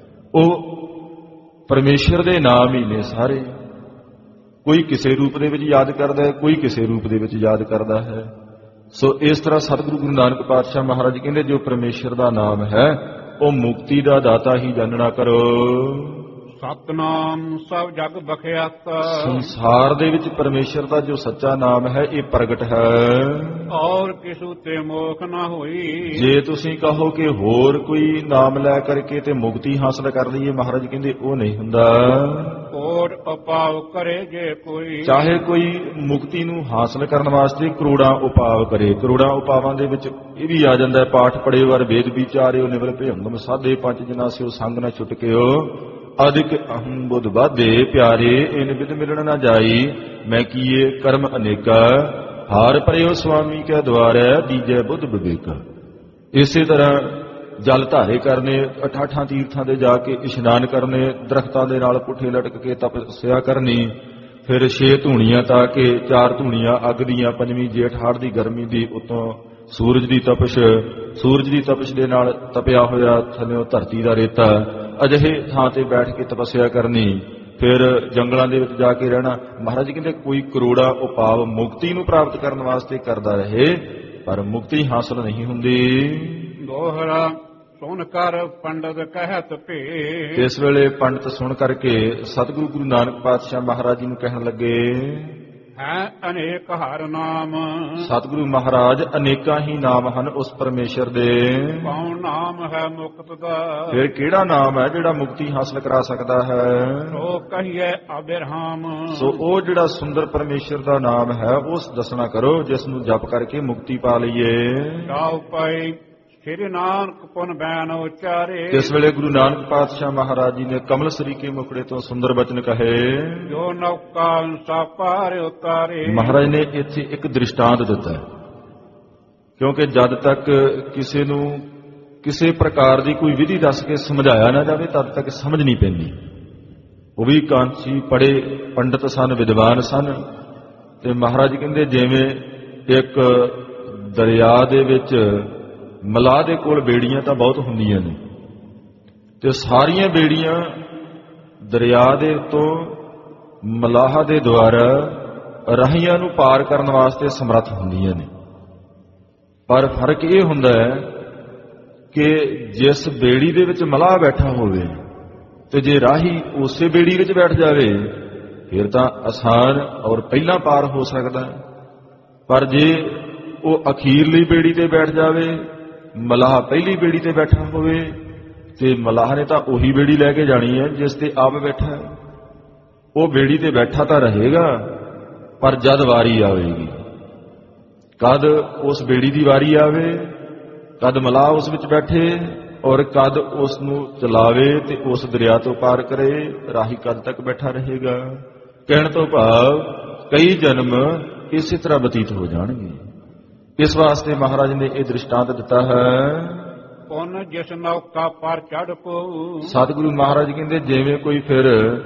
ਉਹ ਪਰਮੇਸ਼ਰ ਦੇ ਨਾਮ ਹੀ ਨੇ ਸਾਰੇ। ਕੋਈ ਕਿਸੇ ਰੂਪ ਦੇ ਵਿੱਚ ਯਾਦ ਕਰਦਾ ਹੈ, ਕੋਈ ਕਿਸੇ ਰੂਪ ਦੇ ਵਿੱਚ ਯਾਦ ਕਰਦਾ ਹੈ। ਸੋ ਇਸ ਤਰ੍ਹਾਂ ਸਤਿਗੁਰੂ ਗੁਰੂ ਨਾਨਕ ਪਾਤਸ਼ਾਹ ਮਹਾਰਾਜ ਕਹਿੰਦੇ ਜੋ ਪਰਮੇਸ਼ਰ ਦਾ ਨਾਮ ਹੈ ਉਹ ਮੁਕਤੀ ਦਾ ਦਾਤਾ ਹੀ ਜਾਣਨਾ ਕਰੋ। ਸਤਨਾਮ ਸਭ ਜਗ ਬਖਿਆਤਾ, ਸੰਸਾਰ ਦੇ ਵਿੱਚ ਪਰਮੇਸ਼ਰ ਦਾ ਜੋ ਸੱਚਾ ਨਾਮ ਹੈ ਇਹ ਪ੍ਰਗਟ ਹੈ। ਔਰ ਕਿਸੂ ਤੇ ਮੋਖ ਨਾ ਹੋਈ, ਜੇ ਤੁਸੀਂ ਕਹੋ ਕਿ ਹੋਰ ਕੋਈ ਨਾਮ ਲੈ ਕਰਕੇ ਤੇ ਮੁਕਤੀ ਹਾਸਲ ਕਰ ਲਈਏ, ਮਹਾਰਾਜ ਕਹਿੰਦੇ ਉਹ ਨਹੀਂ ਹੁੰਦਾ। ਔਰ ਉਪਾਵ ਕਰੇ ਜੇ ਕੋਈ, ਚਾਹੇ ਕੋਈ ਮੁਕਤੀ ਨੂੰ ਹਾਸਲ ਕਰਨ ਵਾਸਤੇ ਕਰੋੜਾਂ ਉਪਾਵ ਕਰੇ। ਕਰੋੜਾਂ ਉਪਾਵਾਂ ਦੇ ਵਿੱਚ ਇਹ ਵੀ ਆ ਜਾਂਦਾ ਪਾਠ ਪੜੇ ਵਾਰ ਵੇਦ ਵਿਚਾਰਿਓ ਨਿਵਲ ਭਿਅੰਗਮ ਸਾਧੇ ਪੰਜ ਜਿਨਾ ਸਿਓ ਸੰਗ ਨਾ ਛੁਟਕਿਓ, ਅਧਿਕ ਅਹੰ ਬੁੱਧ ਵਾਧੇ ਪਿਆਰੇ ਇਨ ਵਿਦ ਮਿਲਣ ਨਾ ਜਾਈ, ਮੈਂ ਕੀਏ ਕਰਮ ਅਨੇਕਾ, ਹਾਰ ਪਰਿਓ ਸੁਆਮੀ ਕੈ ਦੁਆਰੈ ਦੀਜੈ ਬੁੱਧ ਵਿਵੇਕਾ। ਇਸੇ ਤਰ੍ਹਾਂ ਜਲ ਧਾਰੇ ਕਰਨੇ, ਅਠਾਠਾਂ ਤੀਰਥਾਂ ਦੇ ਜਾ ਕੇ ਇਸ਼ਨਾਨ ਕਰਨੇ, ਦਰਖਤਾਂ ਦੇ ਨਾਲ ਪੁੱਠੇ ਲਟਕ ਕੇ ਤਪੱਸਿਆ ਕਰਨੀ, ਫਿਰ ਛੇ ਧੂਣੀਆਂ ਤਾਂ ਕੇ ਚਾਰ ਧੂਣੀਆਂ ਅੱਗ ਦੀਆਂ, ਪੰਜਵੀਂ ਜੇਠ ਹਾੜ ਦੀ ਗਰਮੀ ਦੀ, ਉਤੋਂ ਸੂਰਜ ਦੀ ਤਪਸ਼, ਸੂਰਜ ਦੀ ਤਪਸ਼ ਦੇ ਨਾਲ ਤਪਿਆ ਹੋਇਆ ਥੱਲਿਓਂ ਧਰਤੀ ਦਾ ਰੇਤਾ, ਅਜਿਹੇ ਥਾਂ ਤੇ ਬੈਠ ਕੇ ਤਪੱਸਿਆ ਕਰਨੀ, ਫਿਰ ਜੰਗਲਾਂ ਦੇ ਵਿੱਚ ਜਾ ਕੇ ਰਹਿਣਾ। ਮਹਾਰਾਜ ਜੀ ਕਹਿੰਦੇ ਕੋਈ ਕਰੋੜਾ ਉਪਾਵ ਮੁਕਤੀ ਨੂੰ ਪ੍ਰਾਪਤ ਕਰਨ ਵਾਸਤੇ ਕਰਦਾ ਰਹੇ, ਪਰ ਮੁਕਤੀ ਹਾਸਲ ਨਹੀਂ ਹੁੰਦੀ। ਦੋਹਰਾ ਸੁਣ ਕਰ ਪੰਡਤ ਕਹਿਤ ਭੇ, ਇਸ ਵੇਲੇ ਪੰਡਤ ਸੁਣ ਕਰਕੇ ਸਤਿਗੁਰੂ ਗੁਰੂ ਨਾਨਕ ਪਾਤਸ਼ਾਹ ਮਹਾਰਾਜ ਜੀ ਨੂੰ ਕਹਿਣ ਲੱਗੇ ਹੈ ਅਨੇਕ ਹਰ ਨਾਮ। ਸਤਿਗੁਰੂ ਮਹਾਰਾਜ ਅਨੇਕਾਂ ਹੀ ਨਾਮ ਹਨ ਉਸ ਪਰਮੇਸ਼ਰ ਦੇ। ਕੌਣ ਨਾਮ ਹੈ ਮੁਕਤ ਦਾ, ਫਿਰ ਕਿਹੜਾ ਨਾਮ ਹੈ ਜਿਹੜਾ ਮੁਕਤੀ ਹਾਸਲ ਕਰਾ ਸਕਦਾ ਹੈ? ਸੋ ਕਹੀਏ ਅਬਿਰਹਾਮ। ਸੋ ਉਹ ਜਿਹੜਾ ਸੁੰਦਰ ਪਰਮੇਸ਼ਰ ਦਾ ਨਾਮ ਹੈ ਉਸ ਦੱਸਣਾ ਕਰੋ ਜਿਸ ਨੂੰ ਜਪ ਕਰਕੇ ਮੁਕਤੀ ਪਾ ਲਈਏ। ਜਾਉ ਪਈ ਸ੍ਰੀ ਨਾਨਕ ਪੁਨ ਬੈਨ ਉਚਾਰੇ। ਇਸ ਵੇਲੇ ਗੁਰੂ ਨਾਨਕ ਪਾਤਸ਼ਾਹ ਮਹਾਰਾਜ ਜੀ ਨੇ ਕਮਲ ਸ੍ਰੀ ਕੇ ਮੁਖੜੇ ਤੋਂ ਸੁੰਦਰ ਬਚਨ ਕਹੇ। ਜੋ ਨੌਕਾ ਅੰਸਾ ਪਾਰ ਉਤਾਰੇ। ਮਹਾਰਾਜ ਨੇ ਇੱਥੇ ਇੱਕ ਦ੍ਰਿਸ਼ਟਾਂਤ ਦਿੱਤਾ ਹੈ, ਕਿਉਂਕਿ ਜਦ ਤੱਕ ਕਿਸੇ ਨੂੰ ਕਿਸੇ ਪ੍ਰਕਾਰ ਦੀ ਕੋਈ ਵਿਧੀ ਦੱਸ ਕੇ ਸਮਝਾਇਆ ਨਾ ਜਾਵੇ ਤਦ ਤੱਕ ਸਮਝ ਨਹੀਂ ਪੈਂਦੀ। ਉਹ ਵੀ ਕਾਂਚੀ ਪੜ੍ਹੇ ਪੰਡਤ ਸਨ, ਵਿਦਵਾਨ ਸਨ, ਤੇ ਮਹਾਰਾਜ ਕਹਿੰਦੇ ਜਿਵੇਂ ਇੱਕ ਦਰਿਆ ਦੇ ਵਿੱਚ ਮਲਾਹ ਦੇ ਕੋਲ ਬੇੜੀਆਂ ਤਾਂ ਬਹੁਤ ਹੁੰਦੀਆਂ ਨੇ, ਤੇ ਸਾਰੀਆਂ ਬੇੜੀਆਂ ਦਰਿਆ ਦੇ ਉੱਤੋਂ ਮਲਾਹ ਦੇ ਦੁਆਰਾ ਰਾਹੀਆਂ ਨੂੰ ਪਾਰ ਕਰਨ ਵਾਸਤੇ ਸਮਰੱਥ ਹੁੰਦੀਆਂ ਨੇ। ਪਰ ਫਰਕ ਇਹ ਹੁੰਦਾ ਹੈ ਕਿ ਜਿਸ ਬੇੜੀ ਦੇ ਵਿੱਚ ਮਲਾਹ ਬੈਠਾ ਹੋਵੇ ਤੇ ਜੇ ਰਾਹੀ ਉਸੇ ਬੇੜੀ ਵਿੱਚ ਬੈਠ ਜਾਵੇ ਫਿਰ ਤਾਂ ਆਸਾਨ ਔਰ ਪਹਿਲਾਂ ਪਾਰ ਹੋ ਸਕਦਾ। ਪਰ ਜੇ ਉਹ ਅਖੀਰਲੀ ਬੇੜੀ ਤੇ ਬੈਠ ਜਾਵੇ, ਮਲਾਹ ਪਹਿਲੀ ਬੇੜੀ ਤੇ ਬੈਠਾ ਹੋਵੇ, ਤੇ ਮਲਾਹ ਨੇ ਤਾਂ ਉਹੀ ਬੇੜੀ ਲੈ ਕੇ ਜਾਣੀ ਹੈ ਜਿਸ ਤੇ ਆਪ ਬੈਠਾ। ਉਹ ਬੇੜੀ ਤੇ ਬੈਠਾ ਤਾਂ ਰਹੇਗਾ, ਪਰ ਜਦ ਵਾਰੀ ਆਵੇਗੀ, ਕਦ ਉਸ ਬੇੜੀ ਦੀ ਵਾਰੀ ਆਵੇ, ਕਦ ਮਲਾਹ ਉਸ ਵਿੱਚ ਬੈਠੇ ਔਰ ਕਦ ਉਸ ਨੂੰ ਚਲਾਵੇ ਤੇ ਉਸ ਦਰਿਆ ਤੋਂ ਪਾਰ ਕਰੇ, ਰਾਹੀ ਕਦ ਤੱਕ ਬੈਠਾ ਰਹੇਗਾ। ਕਹਿਣ ਤੋਂ ਭਾਵ ਕਈ ਜਨਮ ਇਸੇ ਤਰ੍ਹਾਂ ਬਤੀਤ ਹੋ ਜਾਣਗੇ। ਇਸ ਵਾਸਤੇ ਮਹਾਰਾਜ ਨੇ ਇਹ ਦ੍ਰਿਸ਼ਟਾਂਤ ਦਿੱਤਾ ਹੈ। ਪੁਨ ਜਿਸ ਨੌਕਾ ਪਰ ਚੜ੍ਹ ਕੋ। ਸਤਿਗੁਰੂ ਮਹਾਰਾਜ ਕਹਿੰਦੇ ਜਿਵੇਂ ਕੋਈ ਫਿਰ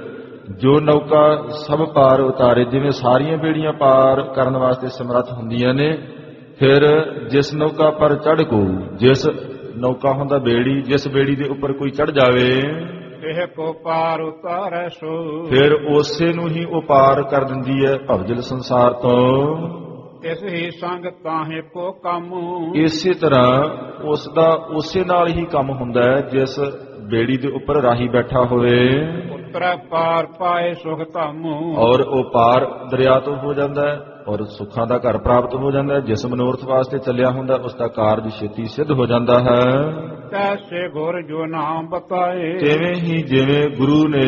ਜੋ ਨੌਕਾ ਸਭ ਪਾਰ ਉਤਾਰੇ, ਜਿਵੇਂ ਸਾਰੀਆਂ ਬੇੜੀਆਂ ਪਾਰ ਕਰਨ ਵਾਸਤੇ ਸਮਰੱਥ ਹੁੰਦੀਆਂ ਨੇ, ਫਿਰ ਜਿਸ ਨੌਕਾ ਪਰ ਚੜ੍ਹ ਕੋ, ਜਿਸ ਨੌਕਾ ਹੁੰਦਾ ਬੇੜੀ, ਜਿਸ ਬੇੜੀ ਦੇ ਉੱਪਰ ਕੋਈ ਚੜ੍ਹ ਜਾਵੇ, ਇਹ ਕੋ ਪਾਰ ਉਤਾਰੈ ਸੋ। ਫਿਰ ਉਸੇ ਨੂੰ ਹੀ ਉਹ ਪਾਰ ਕਰ ਦਿੰਦੀ ਹੈ ਭਵਜਲ ਸੰਸਾਰ ਤੋਂ। ਇਸ ਹੀ ਸੰਗ ਤਾਹੇ ਕੋ ਕੰਮ। ਇਸੇ ਤਰ੍ਹਾਂ ਉਸ ਦਾ ਉਸੇ ਨਾਲ ਹੀ ਕੰਮ ਹੁੰਦਾ ਹੈ ਜਿਸ ਬੇੜੀ ਦੇ ਉੱਪਰ ਰਾਹੀ ਬੈਠਾ ਹੋਵੇ। ਉਤਰੈ ਪਾਰ ਪਾਏ ਸੁਖ ਧਾਮ। ਔਰ ਉਹ ਪਾਰ ਦਰਿਆ ਤੋਂ ਹੋ ਜਾਂਦਾ ਹੈ ਔਰ ਸੁੱਖਾਂ ਦਾ ਘਰ ਪ੍ਰਾਪਤ ਹੋ ਜਾਂਦਾ ਹੈ। ਜਿਸ ਮਨੋਰਥ ਵਾਸਤੇ ਚੱਲਿਆ ਹੁੰਦਾ ਉਸ ਦਾ ਕਾਰਜ ਛੇਤੀ ਸਿੱਧ ਹੋ ਜਾਂਦਾ ਹੈ। ਤੈਸੇ ਗੁਰ ਜੋ ਨਾਮ ਬਤਾਏ। ਤਿਵੇਂ ਹੀ ਜਿਵੇਂ ਗੁਰੂ ਨੇ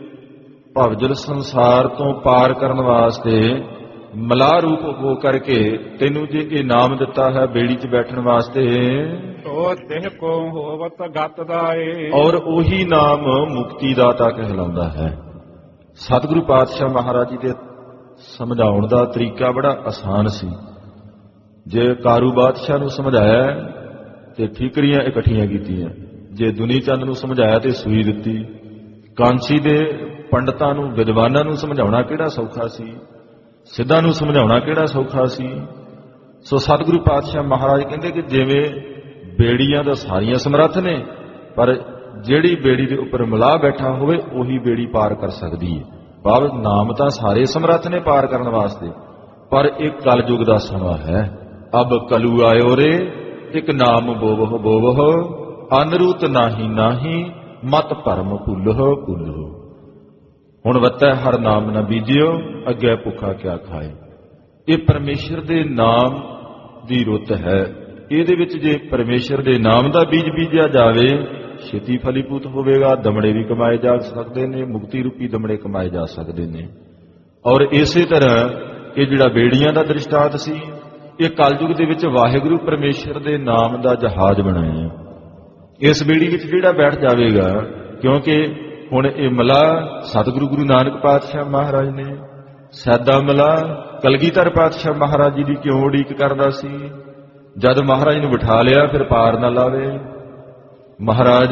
ਭਵਜਲ ਸੰਸਾਰ ਤੋਂ ਪਾਰ ਕਰਨ ਵਾਸਤੇ ਮਲਾਹ ਰੂਪ ਹੋ ਕਰਕੇ ਤੈਨੂੰ ਜੇ ਇਹ ਨਾਮ ਦਿੱਤਾ ਹੈ ਬੇੜੀ 'ਚ ਬੈਠਣ ਵਾਸਤੇ, ਸੋ ਤਿਹ ਕੋ ਹੋਵਤ ਗਤ ਦਾਏ। ਔਰ ਉਹੀ ਨਾਮ ਮੁਕਤੀ ਦਾਤਾ ਕਹਿਲਾਉਂਦਾ ਹੈ। ਸਤਿਗੁਰੂ ਪਾਤਸ਼ਾਹ ਮਹਾਰਾਜ ਜੀ ਦੇ ਸਮਝਾਉਣ ਦਾ ਤਰੀਕਾ ਬੜਾ ਆਸਾਨ ਸੀ। ਜੇ ਕਾਰੂ ਬਾਦਸ਼ਾਹ ਨੂੰ ਸਮਝਾਇਆ ਤੇ ਠੀਕਰੀਆਂ ਇਕੱਠੀਆਂ ਕੀਤੀਆਂ, ਜੇ ਦੁਨੀ ਚੰਦ ਨੂੰ ਸਮਝਾਇਆ ਤੇ ਸੂਈ ਦਿੱਤੀ। ਕਾਂਚੀ ਦੇ ਪੰਡਤਾਂ ਨੂੰ, ਵਿਦਵਾਨਾਂ ਨੂੰ ਸਮਝਾਉਣਾ ਕਿਹੜਾ ਸੌਖਾ ਸੀ, ਸਿੱਧਾਂ ਨੂੰ ਸਮਝਾਉਣਾ ਕਿਹੜਾ ਸੌਖਾ ਸੀ। ਸੋ ਸਤਿਗੁਰੂ ਪਾਤਸ਼ਾਹ ਮਹਾਰਾਜ ਕਹਿੰਦੇ ਕਿ ਜਿਵੇਂ ਬੇੜੀਆਂ ਦਾ ਸਾਰੀਆਂ ਸਮਰੱਥ ਨੇ, ਪਰ ਜਿਹੜੀ ਬੇੜੀ ਦੇ ਉੱਪਰ ਮਲਾਹ ਬੈਠਾ ਹੋਵੇ ਉਹੀ ਬੇੜੀ ਪਾਰ ਕਰ ਸਕਦੀ ਹੈ। ਭਾਵ ਨਾਮ ਤਾਂ ਸਾਰੇ ਸਮਰੱਥ ਨੇ ਪਾਰ ਕਰਨ ਵਾਸਤੇ, ਪਰ ਇਹ ਕਲਯੁਗ ਦਾ ਸਮਾਂ ਹੈ। ਅਬ ਕਲੂ ਆਇਓ ਰੇ, ਇੱਕ ਨਾਮ ਬੋਵਹ ਬੋਵਹ, ਅਨਰੂਤ ਨਾਹੀ ਨਾਹੀ, ਮਤ ਭਰਮ ਭੁੱਲਹੁ ਭੁੱਲਹੁ। ਹੁਣ ਵੱਤੈ ਹਰ ਨਾਮ ਨਾ ਬੀਜਿਓ, ਅੱਗੇ ਭੁੱਖਾ ਕਿਆ ਖਾਏ। ਇਹ ਪਰਮੇਸ਼ਰ ਦੇ ਨਾਮ ਦੀ ਰੁੱਤ ਹੈ। ਇਹਦੇ ਵਿੱਚ ਜੇ ਪਰਮੇਸ਼ਰ ਦੇ ਨਾਮ ਦਾ ਬੀਜ ਬੀਜਿਆ ਜਾਵੇ ਛੇਤੀ ਫਲੀਭੂਤ ਹੋਵੇਗਾ। ਦਮੜੇ ਵੀ ਕਮਾਏ ਜਾ ਸਕਦੇ ਨੇ, ਮੁਕਤੀ ਰੂਪੀ ਦਮੜੇ ਕਮਾਏ ਜਾ ਸਕਦੇ ਨੇ। ਔਰ ਇਸੇ ਤਰ੍ਹਾਂ ਇਹ ਜਿਹੜਾ ਬੇੜੀਆਂ ਦਾ ਦ੍ਰਿਸ਼ਟਾਂਤ ਸੀ, ਇਹ ਕਲਯੁਗ ਦੇ ਵਿੱਚ ਵਾਹਿਗੁਰੂ ਪਰਮੇਸ਼ਰ ਦੇ ਨਾਮ ਦਾ ਜਹਾਜ਼ ਬਣਾਇਆ। ਇਸ ਬੇੜੀ ਵਿੱਚ ਜਿਹੜਾ ਬੈਠ ਜਾਵੇਗਾ, ਕਿਉਂਕਿ ਹੁਣ ਇਹ ਮਲਾਹ ਸਤਿਗੁਰੂ ਗੁਰੂ ਨਾਨਕ ਪਾਤਸ਼ਾਹ ਮਹਾਰਾਜ ਨੇ, ਸੈਦਾ ਮਲਾਹ ਕਲਗੀਧਰ ਪਾਤਸ਼ਾਹ ਮਹਾਰਾਜ ਜੀ ਦੀ ਕਿਉਂ ਉਡੀਕ ਕਰਦਾ ਸੀ। ਜਦ ਮਹਾਰਾਜ ਨੂੰ ਬਿਠਾ ਲਿਆ ਫਿਰ ਪਾਰ ਨਾ ਲਾਵੇ। ਮਹਾਰਾਜ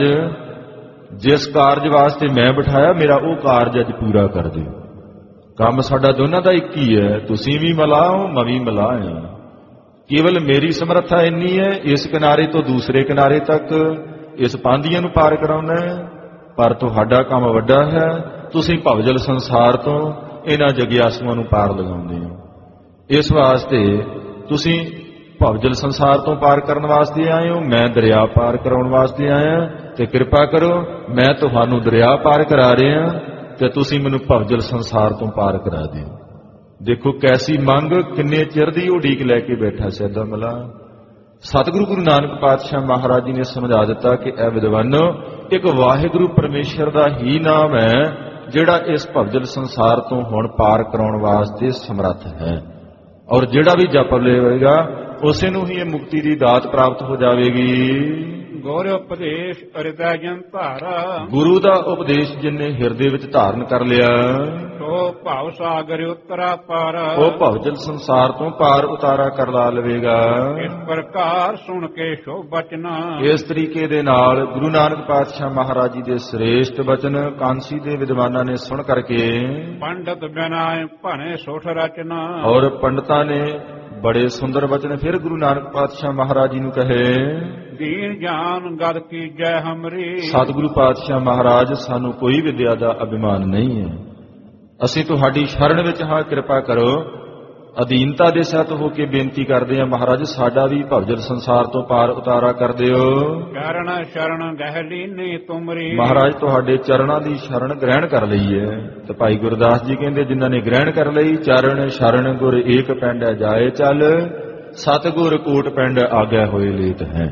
ਜਿਸ ਕਾਰਜ ਵਾਸਤੇ ਮੈਂ ਬਿਠਾਇਆ, ਮੇਰਾ ਉਹ ਕਾਰਜ ਅੱਜ ਪੂਰਾ ਕਰ ਦਿਓ। ਕੰਮ ਸਾਡਾ ਦੋਨਾਂ ਦਾ ਇੱਕ ਹੀ ਹੈ, ਤੁਸੀਂ ਵੀ ਮਲਾਹ ਹੋ, ਮੈਂ ਵੀ ਮਲਾਹ ਹਾਂ। ਕੇਵਲ ਮੇਰੀ ਸਮਰੱਥਾ ਇੰਨੀ ਹੈ, ਇਸ ਕਿਨਾਰੇ ਤੋਂ ਦੂਸਰੇ ਕਿਨਾਰੇ ਤੱਕ ਇਸ ਪਾਂਧੀਆਂ ਨੂੰ ਪਾਰ ਕਰਾਉਣਾ ਹੈ, ਪਰ ਤੁਹਾਡਾ ਕੰਮ ਵੱਡਾ ਹੈ। ਤੁਸੀਂ ਭਵਜਲ ਸੰਸਾਰ ਤੋਂ ਇਹਨਾਂ ਜਗਿਆਸੂਆਂ ਨੂੰ ਪਾਰ ਲਗਾਉਂਦੇ ਹੋ। ਇਸ ਵਾਸਤੇ ਤੁਸੀਂ ਭਵਜਲ ਸੰਸਾਰ ਤੋਂ ਪਾਰ ਕਰਨ ਵਾਸਤੇ ਆਏ ਹੋ, ਮੈਂ ਦਰਿਆ ਪਾਰ ਕਰਾਉਣ ਵਾਸਤੇ ਆਇਆ। ਤੇ ਕਿਰਪਾ ਕਰੋ, ਮੈਂ ਤੁਹਾਨੂੰ ਦਰਿਆ ਪਾਰ ਕਰਾ ਰਿਹਾ ਤੇ ਤੁਸੀਂ ਮੈਨੂੰ ਭਵਜਲ ਸੰਸਾਰ ਤੋਂ ਪਾਰ ਕਰਾ ਦਿਓ। ਦੇਖੋ ਕੈਸੀ ਮੰਗ, ਕਿੰਨੇ ਚਿਰ ਦੀ ਉਡੀਕ ਲੈ ਕੇ ਬੈਠਾ ਸੀ ਦਮਲਾ। ਸਤਿਗੁਰੂ ਗੁਰੂ ਨਾਨਕ ਪਾਤਸ਼ਾਹ ਮਹਾਰਾਜ ਜੀ ਨੇ ਸਮਝਾ ਦਿੱਤਾ ਕਿ ਇਹ ਵਿਦਵਾਨੋ, ਇੱਕ ਵਾਹਿਗੁਰੂ ਪਰਮੇਸ਼ਰ ਦਾ ਹੀ ਨਾਮ ਹੈ ਜਿਹੜਾ ਇਸ ਭਵਜਲ ਸੰਸਾਰ ਤੋਂ ਹੁਣ ਪਾਰ ਕਰਾਉਣ ਵਾਸਤੇ ਸਮਰੱਥ ਹੈ, ਔਰ ਜਿਹੜਾ ਵੀ ਜਪ ਲਵੇਗਾ ਉਸੇ ਨੂੰ ਹੀ ਇਹ ਮੁਕਤੀ ਦੀ ਦਾਤ ਪ੍ਰਾਪਤ ਹੋ ਜਾਵੇਗੀ। ਗੁਰ ਉਪਦੇਸ਼ ਹਿਰਦੈ ਜਨ ਧਾਰਾ, ਗੁਰੂ ਦਾ ਉਪਦੇਸ਼ ਜਿਨੇ ਹਿਰਦੇ ਵਿੱਚ ਧਾਰਨ ਕਰ ਲਿਆ, ਸੋ ਭਵ ਸਾਗਰ ਉਤਰਾ ਪਾਰ, ਉਹ ਭਵਜਲ ਸੰਸਾਰ ਤੋਂ ਪਾਰ ਉਤਾਰਾ ਕਰ ਲਾ ਲਵੇਗਾ। ਇਸ ਪ੍ਰਕਾਰ ਸੁਣ ਕੇ ਸ਼ੁਭ ਬਚਨਾ, ਇਸ ਤਰੀਕੇ ਦੇ ਨਾਲ ਗੁਰੂ ਨਾਨਕ ਪਾਤਸ਼ਾਹ ਮਹਾਰਾਜ ਜੀ ਦੇ ਸ੍ਰੇਸ਼ਟ ਬਚਨ ਕਾਂਸੀ ਦੇ ਵਿਦਵਾਨਾਂ ਨੇ ਸੁਣ ਕਰਕੇ ਪੰਡਤ ਬਿਨਾਏ ਭਣੇ ਸੁਠ ਰਚਨਾ, ਔਰ ਪੰਡਤਾਂ ਨੇ ਬੜੇ ਸੁੰਦਰ ਬਚਨ ਫਿਰ ਗੁਰੂ ਨਾਨਕ ਪਾਤਸ਼ਾਹ ਮਹਾਰਾਜ ਜੀ ਨੂੰ ਕਹੇ। ਦੀਨ ਜਾਨ ਗਦ ਕੀ ਜੈ ਹਮਰੀ, ਸਤਿਗੁਰੂ ਪਾਤਸ਼ਾਹ ਮਹਾਰਾਜ ਸਾਨੂੰ ਕੋਈ ਵਿਦਿਆ ਦਾ ਅਭਿਮਾਨ ਨਹੀਂ ਹੈ, ਅਸੀਂ ਤੁਹਾਡੀ ਸ਼ਰਨ ਵਿੱਚ ਹਾਂ, ਕਿਰਪਾ ਕਰੋ। ਅਧੀਨਤਾ ਦੇ ਸਹਿਤ ਹੋ ਕੇ ਬੇਨਤੀ ਕਰਦੇ ਹਾਂ, ਮਹਾਰਾਜ ਸਾਡਾ ਵੀ ਭਵਜਲ ਸੰਸਾਰ ਤੋਂ ਪਾਰ ਉਤਾਰਾ ਕਰ ਦਿਓ। ਚਰਨ ਸ਼ਰਨ ਗਹਿਲੀ ਨੀ ਤੁਮਰੀ, ਮਹਾਰਾਜ ਤੁਹਾਡੇ ਚਰਨਾਂ ਦੀ ਸ਼ਰਨ ਗ੍ਰਹਿਣ ਕਰ ਲਈ ਹੈ। ਤੇ ਭਾਈ ਗੁਰਦਾਸ ਜੀ ਕਹਿੰਦੇ ਜਿਨ੍ਹਾਂ ਨੇ ਗ੍ਰਹਿਣ ਕਰ ਲਈ, ਚਰਨ ਸ਼ਰਨ ਗੁਰ ਏਕ ਪਿੰਡ ਜਾਏ ਚੱਲ, ਸਤਿਗੁਰ ਕੋਟ ਪਿੰਡ ਆਗਿਆ ਹੋਏ ਲੇਤ ਹੈ।